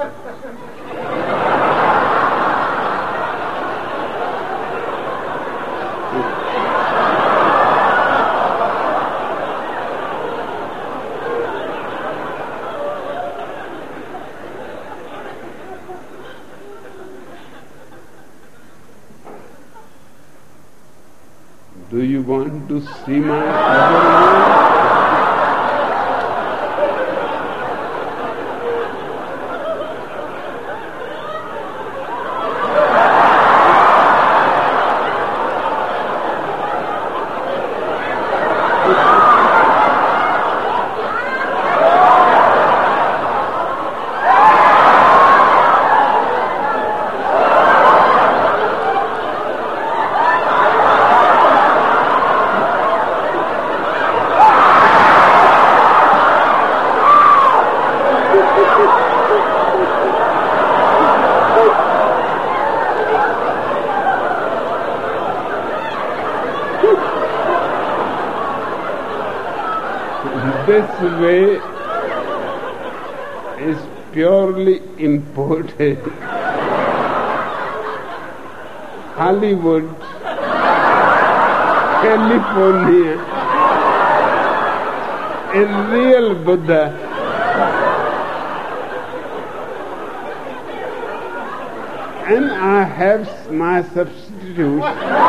Do you want to see my other way? this way is purely imported. Hollywood, California, a real Buddha. And I have my substitute.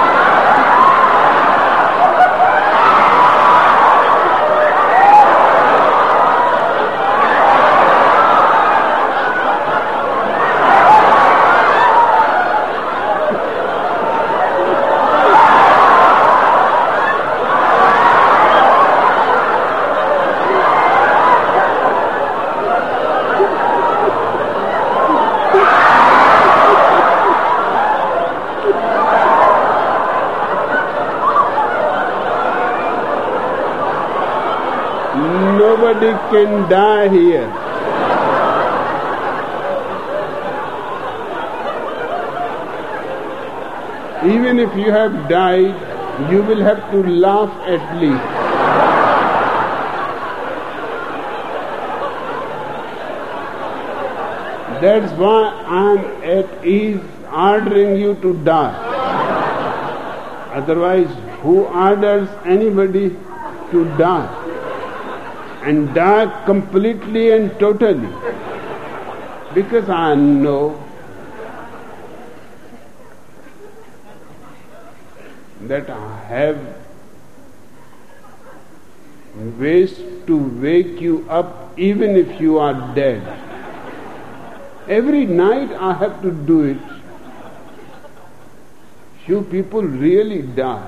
Nobody can die here. Even if you have died, you will have to laugh at least. That's why I'm at ease ordering you to die. Otherwise, who orders anybody to die? And die completely and totally. Because I know that I have ways to wake you up even if you are dead. Every night I have to do it. Few people really die.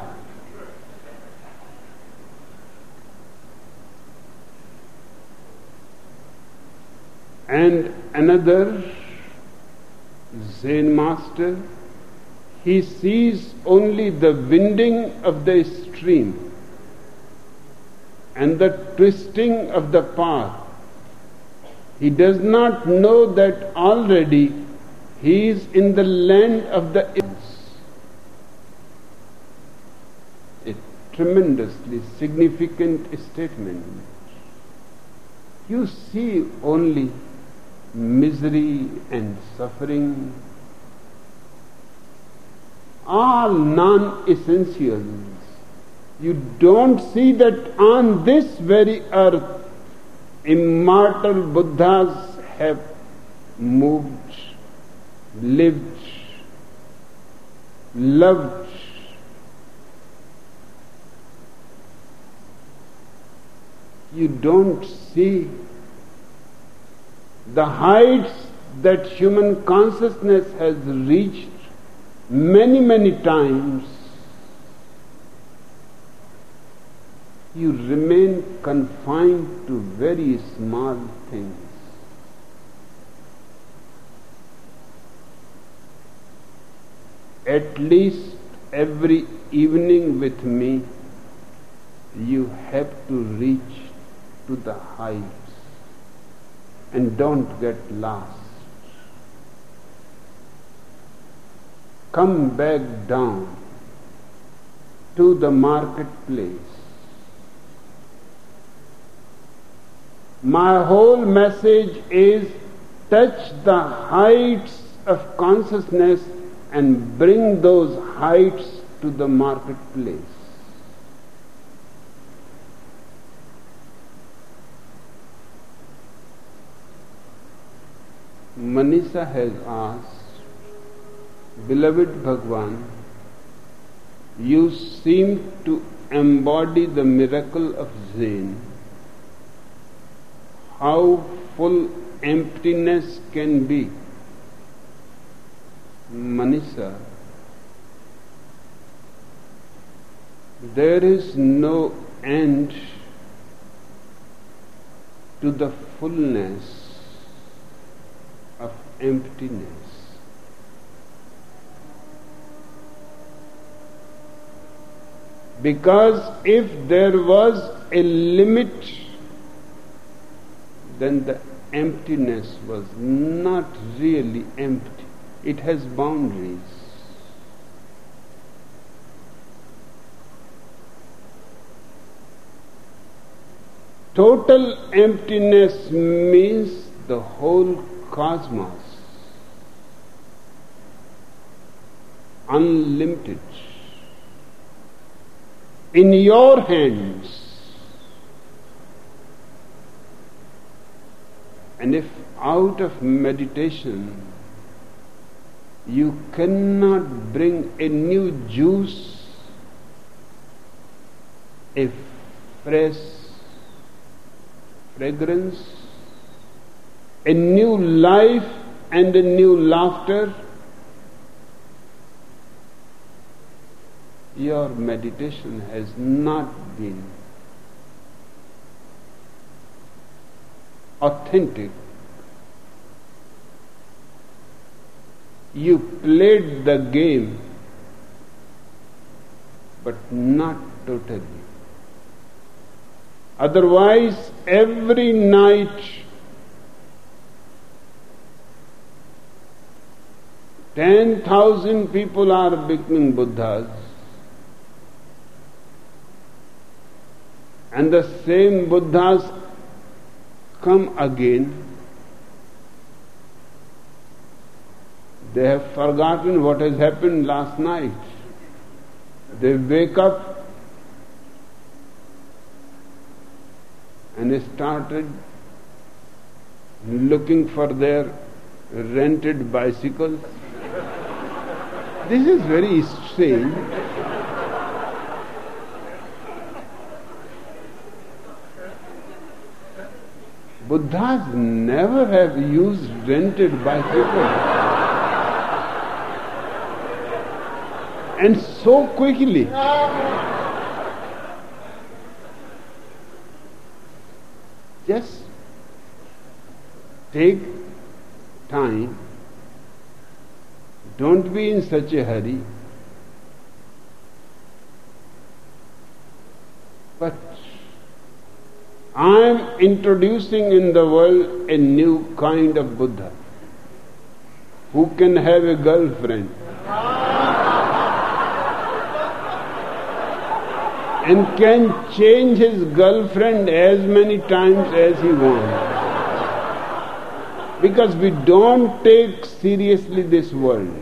And another Zen master, he sees only the winding of the stream and the twisting of the path. He does not know that already he is in the land of the ills. A tremendously significant statement. You see only misery and suffering, all non-essentials. You don't see that on this very earth immortal Buddhas have moved, lived, loved. You don't see the heights that human consciousness has reached many, many times. You remain confined to very small things. At least every evening with me, you have to reach to the heights. And don't get lost. Come back down to the marketplace. My whole message is touch the heights of consciousness and bring those heights to the marketplace. Manisha has asked, beloved Bhagwan, you seem to embody the miracle of Zen. How full emptiness can be? Manisha, there is no end to the fullness of emptiness. Because if there was a limit, then the emptiness was not really empty. It has boundaries. Total emptiness means the whole cosmos, unlimited, in your hands. And if out of meditation you cannot bring a new juice, a fresh fragrance, a new life and a new laughter, your meditation has not been authentic. You played the game, but not totally. Otherwise, every night ten thousand people are becoming Buddhas, and the same Buddhas come again. They have forgotten what has happened last night. They wake up and they started looking for their rented bicycles. This is very strange. Buddhas never have used rented bicycles. And so quickly. Just take time. Don't be in such a hurry. But I am introducing in the world a new kind of Buddha who can have a girlfriend and can change his girlfriend as many times as he wants. Because we don't take seriously this world.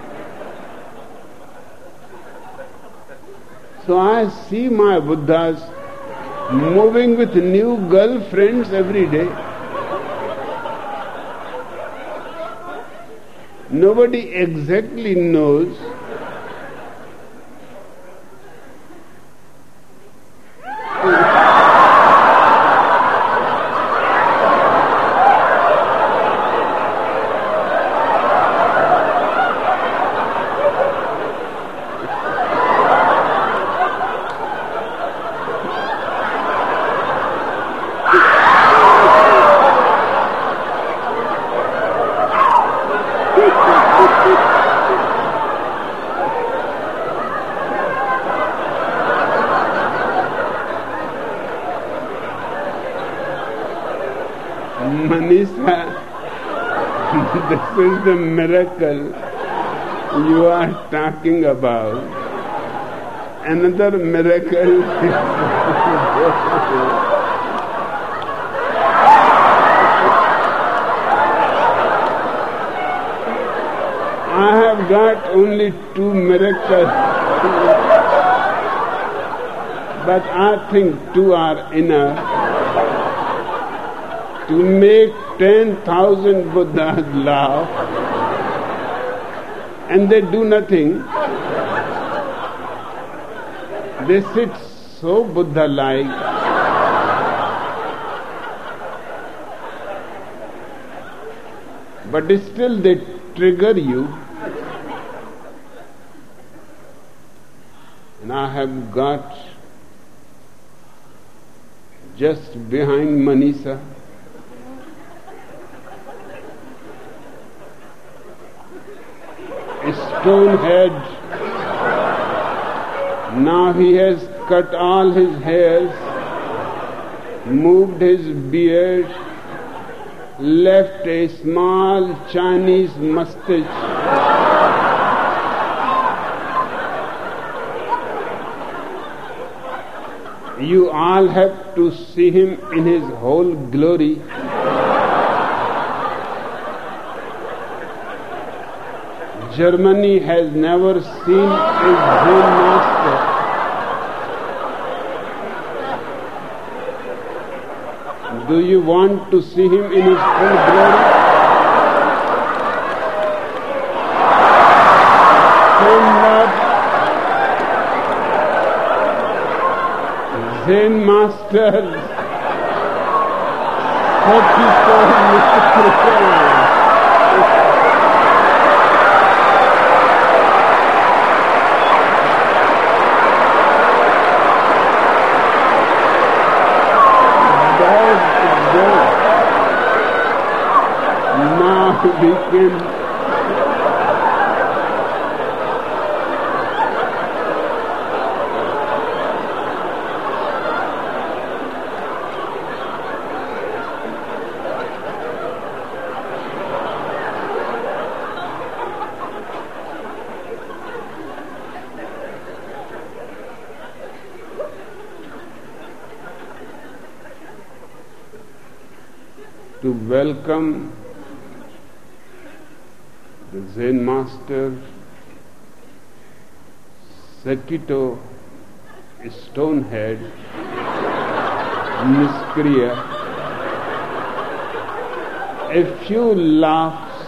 So I see my Buddhas moving with new girlfriends every day. Nobody exactly knows Manisha, this is the miracle you are talking about. Another miracle I have got only two miracles, but I think two are enough to make ten thousand Buddhas laugh, and they do nothing. They sit so Buddha-like. But still they trigger you. And I have got just behind Manisha stone head. Now he has cut all his hairs, moved his beard, left a small Chinese mustache. You all have to see him in his whole glory. Germany has never seen a Zen master. Do you want to see him in his full glory? Stand up. Zen masters. forty-four Mister Now we can to welcome the Zen master Sekito Stonehead Niskriya. A few laughs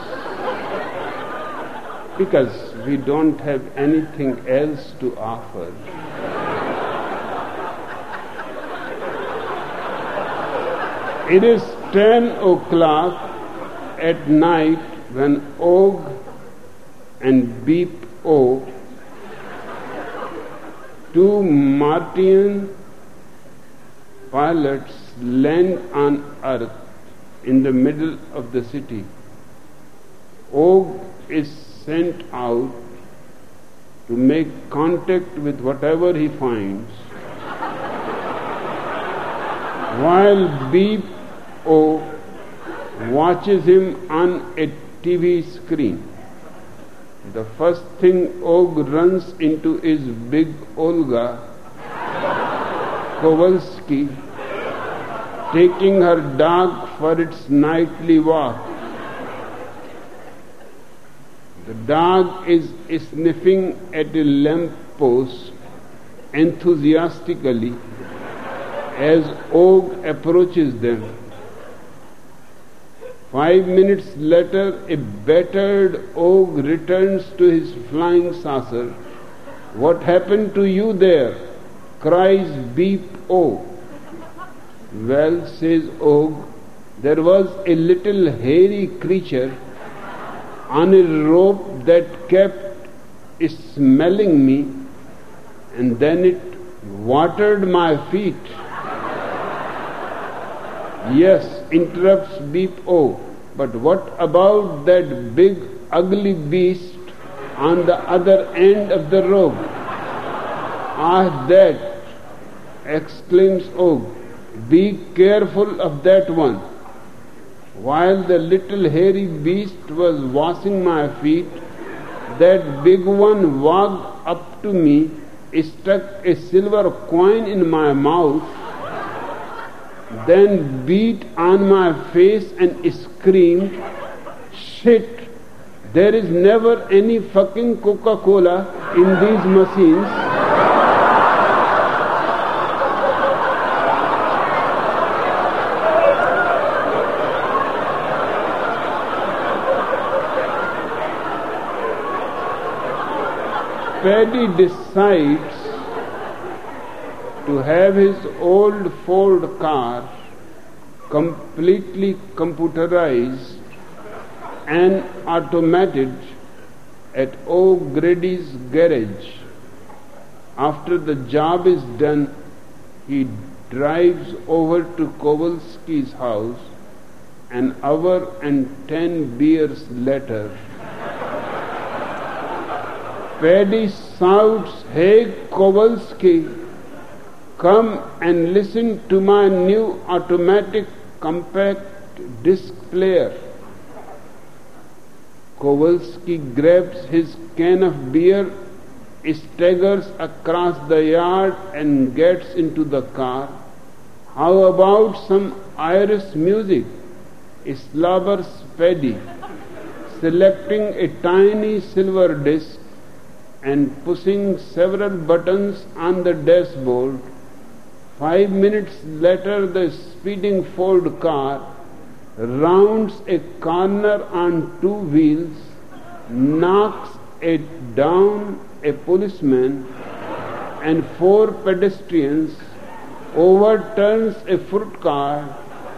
because we don't have anything else to offer. It is ten o'clock at night when Og and Beep O, two Martian pilots, land on Earth in the middle of the city. Og is sent out to make contact with whatever he finds, while Beep O watches him on a T V screen. The first thing Og runs into is big Olga Kowalski taking her dog for its nightly walk. The dog is sniffing at a lamp post enthusiastically as Og approaches them. Five minutes later, a battered Og returns to his flying saucer. "What happened to you there?" cries Beep O. "Well," says Og, "there was a little hairy creature on a rope that kept smelling me, and then it watered my feet." "Yes," interrupts Beep O, "but what about that big ugly beast on the other end of the rope?" "Ah, that," exclaims Og, "be careful of that one." While the little hairy beast was washing my feet, that big one walked up to me, stuck a silver coin in my mouth, then beat on my face and screamed, "Shit, there is never any fucking Coca-Cola in these machines." Paddy decides to have his old Ford car completely computerized and automated at O'Grady's garage. After the job is done, he drives over to Kowalski's house. An hour and ten beers later, Paddy shouts, "Hey Kowalski, come and listen to my new automatic compact disc player." Kowalski grabs his can of beer, staggers across the yard and gets into the car. How about some Irish music? Slobbers Paddy, selecting a tiny silver disc and pushing several buttons on the dashboard. Five minutes later, the speeding Ford car rounds a corner on two wheels, knocks it down a policeman and four pedestrians, overturns a fruit cart,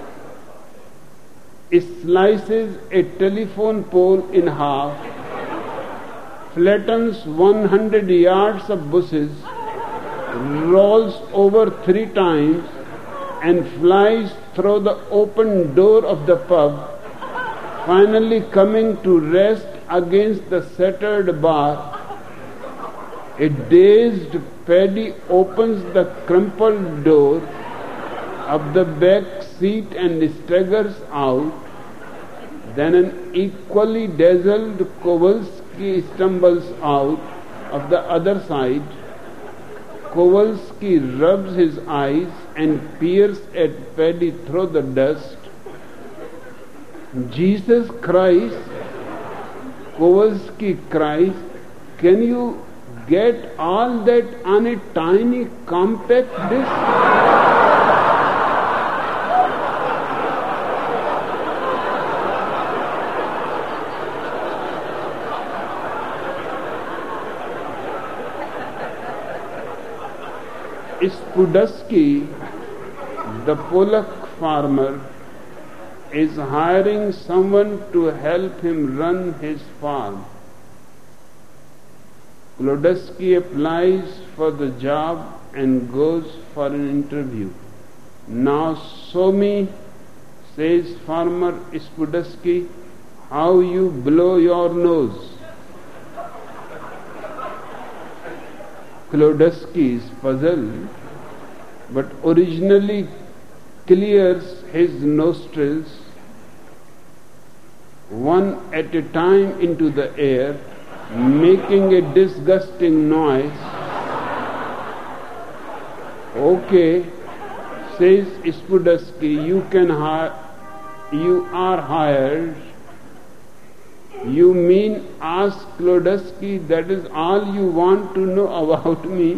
slices a telephone pole in half, flattens one hundred yards of bushes, rolls over three times, and flies through the open door of the pub, finally coming to rest against the shattered bar. A dazed Paddy opens the crumpled door of the back seat and staggers out. Then an equally dazzled Kowalski stumbles out of the other side. Kowalski rubs his eyes and peers at Paddy through the dust. Jesus Christ, Kowalski cries, can you get all that on a tiny compact disc? Spudusky, the Pollock farmer, is hiring someone to help him run his farm. Klodowski applies for the job and goes for an interview. Now show me, says farmer Spudusky, how you blow your nose. Klodowski is puzzled, but originally clears his nostrils one at a time into the air, making a disgusting noise. Okay, says Spudusky, you can hire, you are hired. You mean, ask Klodowski, that is all you want to know about me?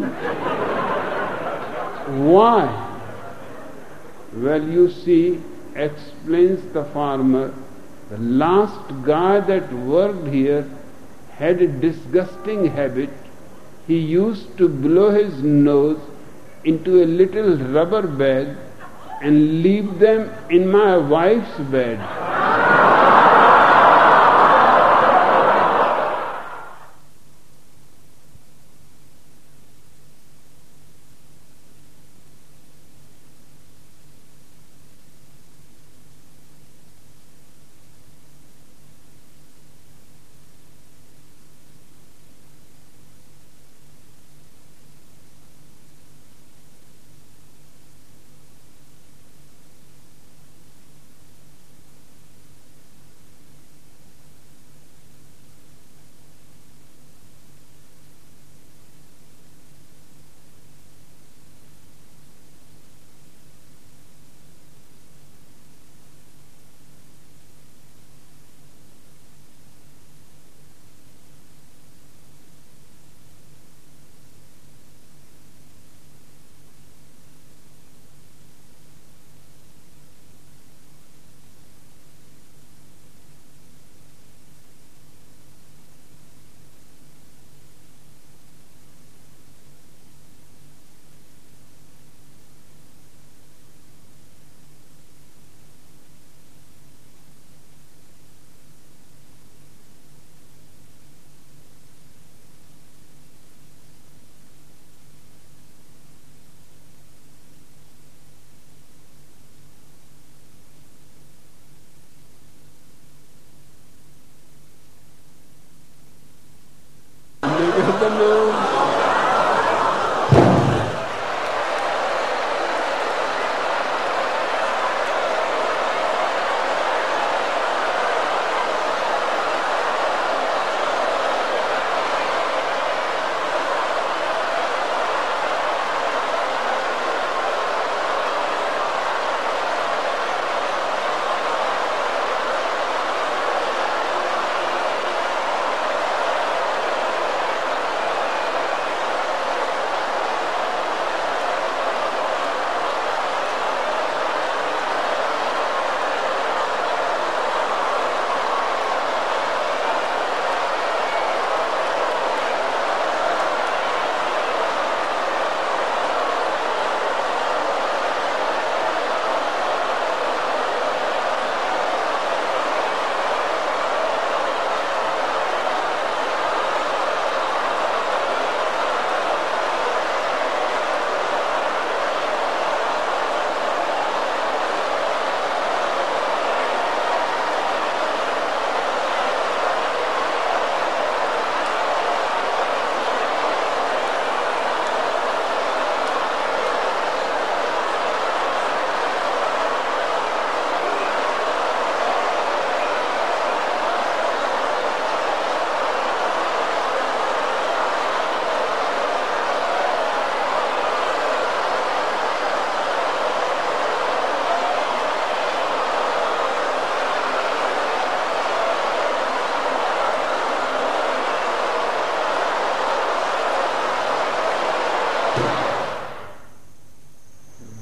Why? Well, you see, explains the farmer, the last guy that worked here had a disgusting habit. He used to blow his nose into a little rubber bag and leave them in my wife's bed.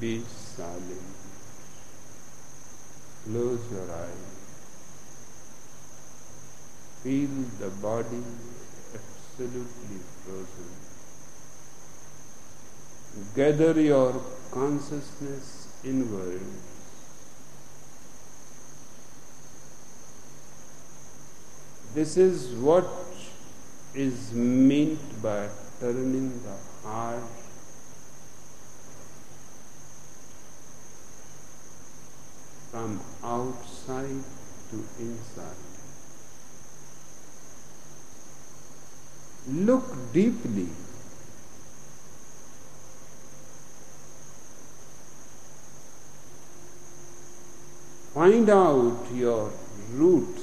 Be silent. Close your eyes. Feel the body absolutely frozen. Gather your consciousness inward. This is what is meant by turning the heart from outside to inside. Look deeply. Find out your roots.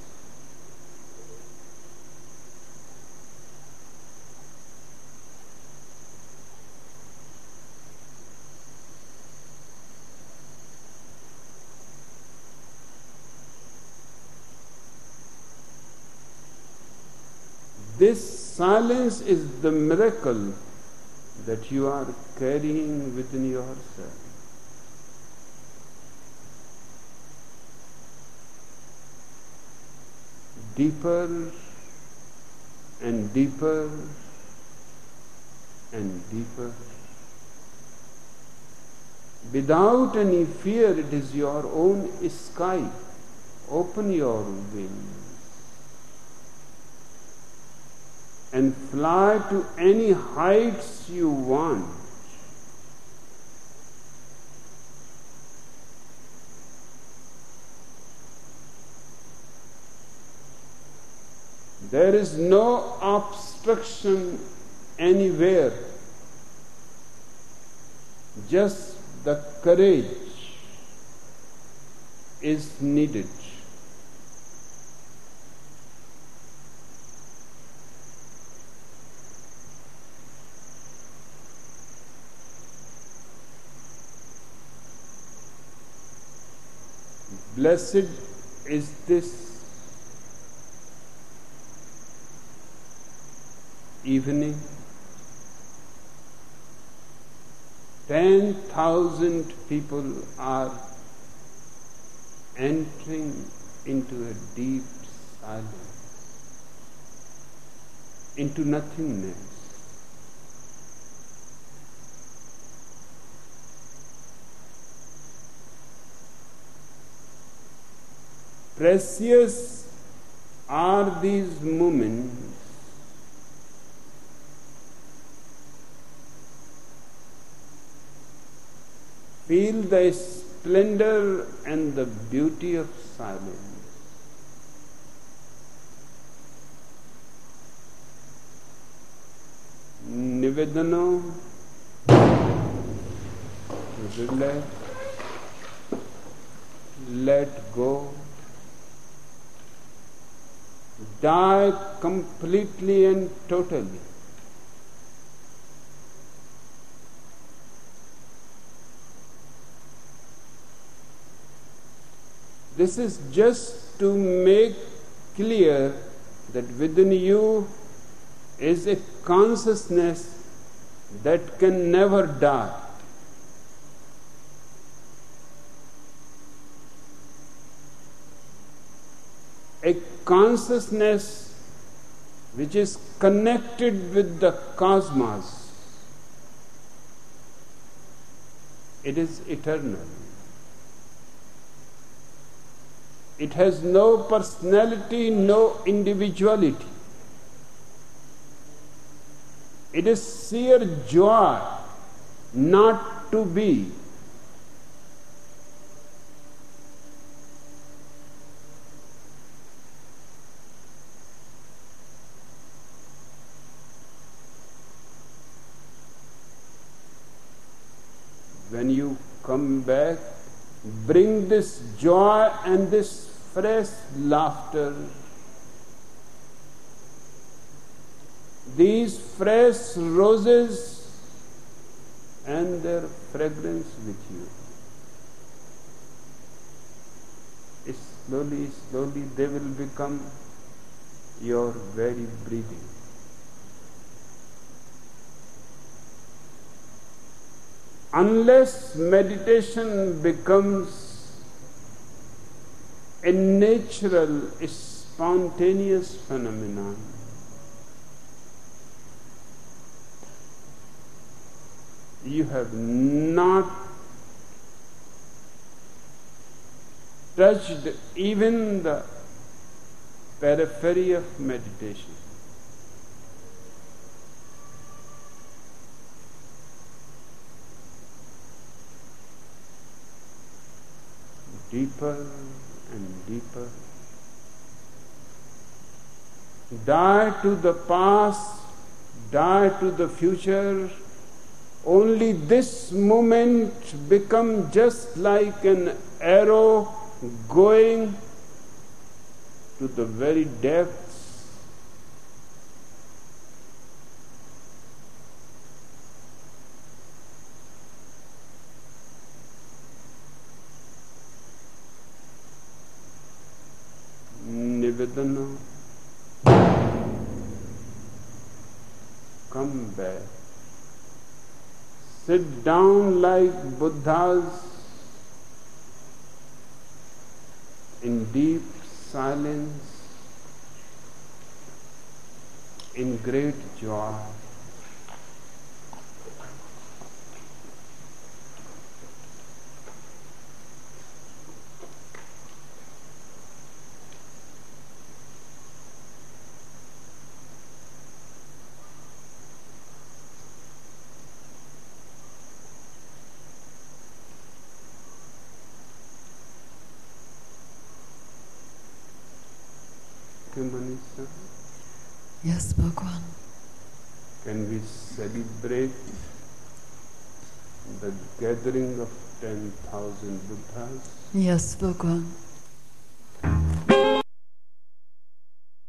This silence is the miracle that you are carrying within yourself. Deeper and deeper and deeper. Without any fear, it is your own sky. Open your wings and fly to any heights you want. There is no obstruction anywhere, just the courage is needed. Blessed is this evening. Ten thousand people are entering into a deep silence, into nothingness. Precious are these moments. Feel the splendor and the beauty of silence. Nivedana, relax, let go, die completely and totally. This is just to make clear that within you is a consciousness that can never die. A consciousness which is connected with the cosmos. It is eternal. It has no personality, no individuality. It is sheer joy not to be. When you come back, bring this joy and this fresh laughter, these fresh roses and their fragrance with you. Slowly, slowly they will become your very breathing. unless meditation becomes a natural, spontaneous phenomenon, you have not touched even the periphery of meditation. Deeper and deeper. Die to the past, die to the future. Only this moment become just like an arrow going to the very depths. Nivedana, come back. Sit down like Buddhas in deep silence, in great joy. Manisa, Yes, Bhagwan. can we celebrate the gathering of ten thousand Buddhas? Yes, Bhagwan.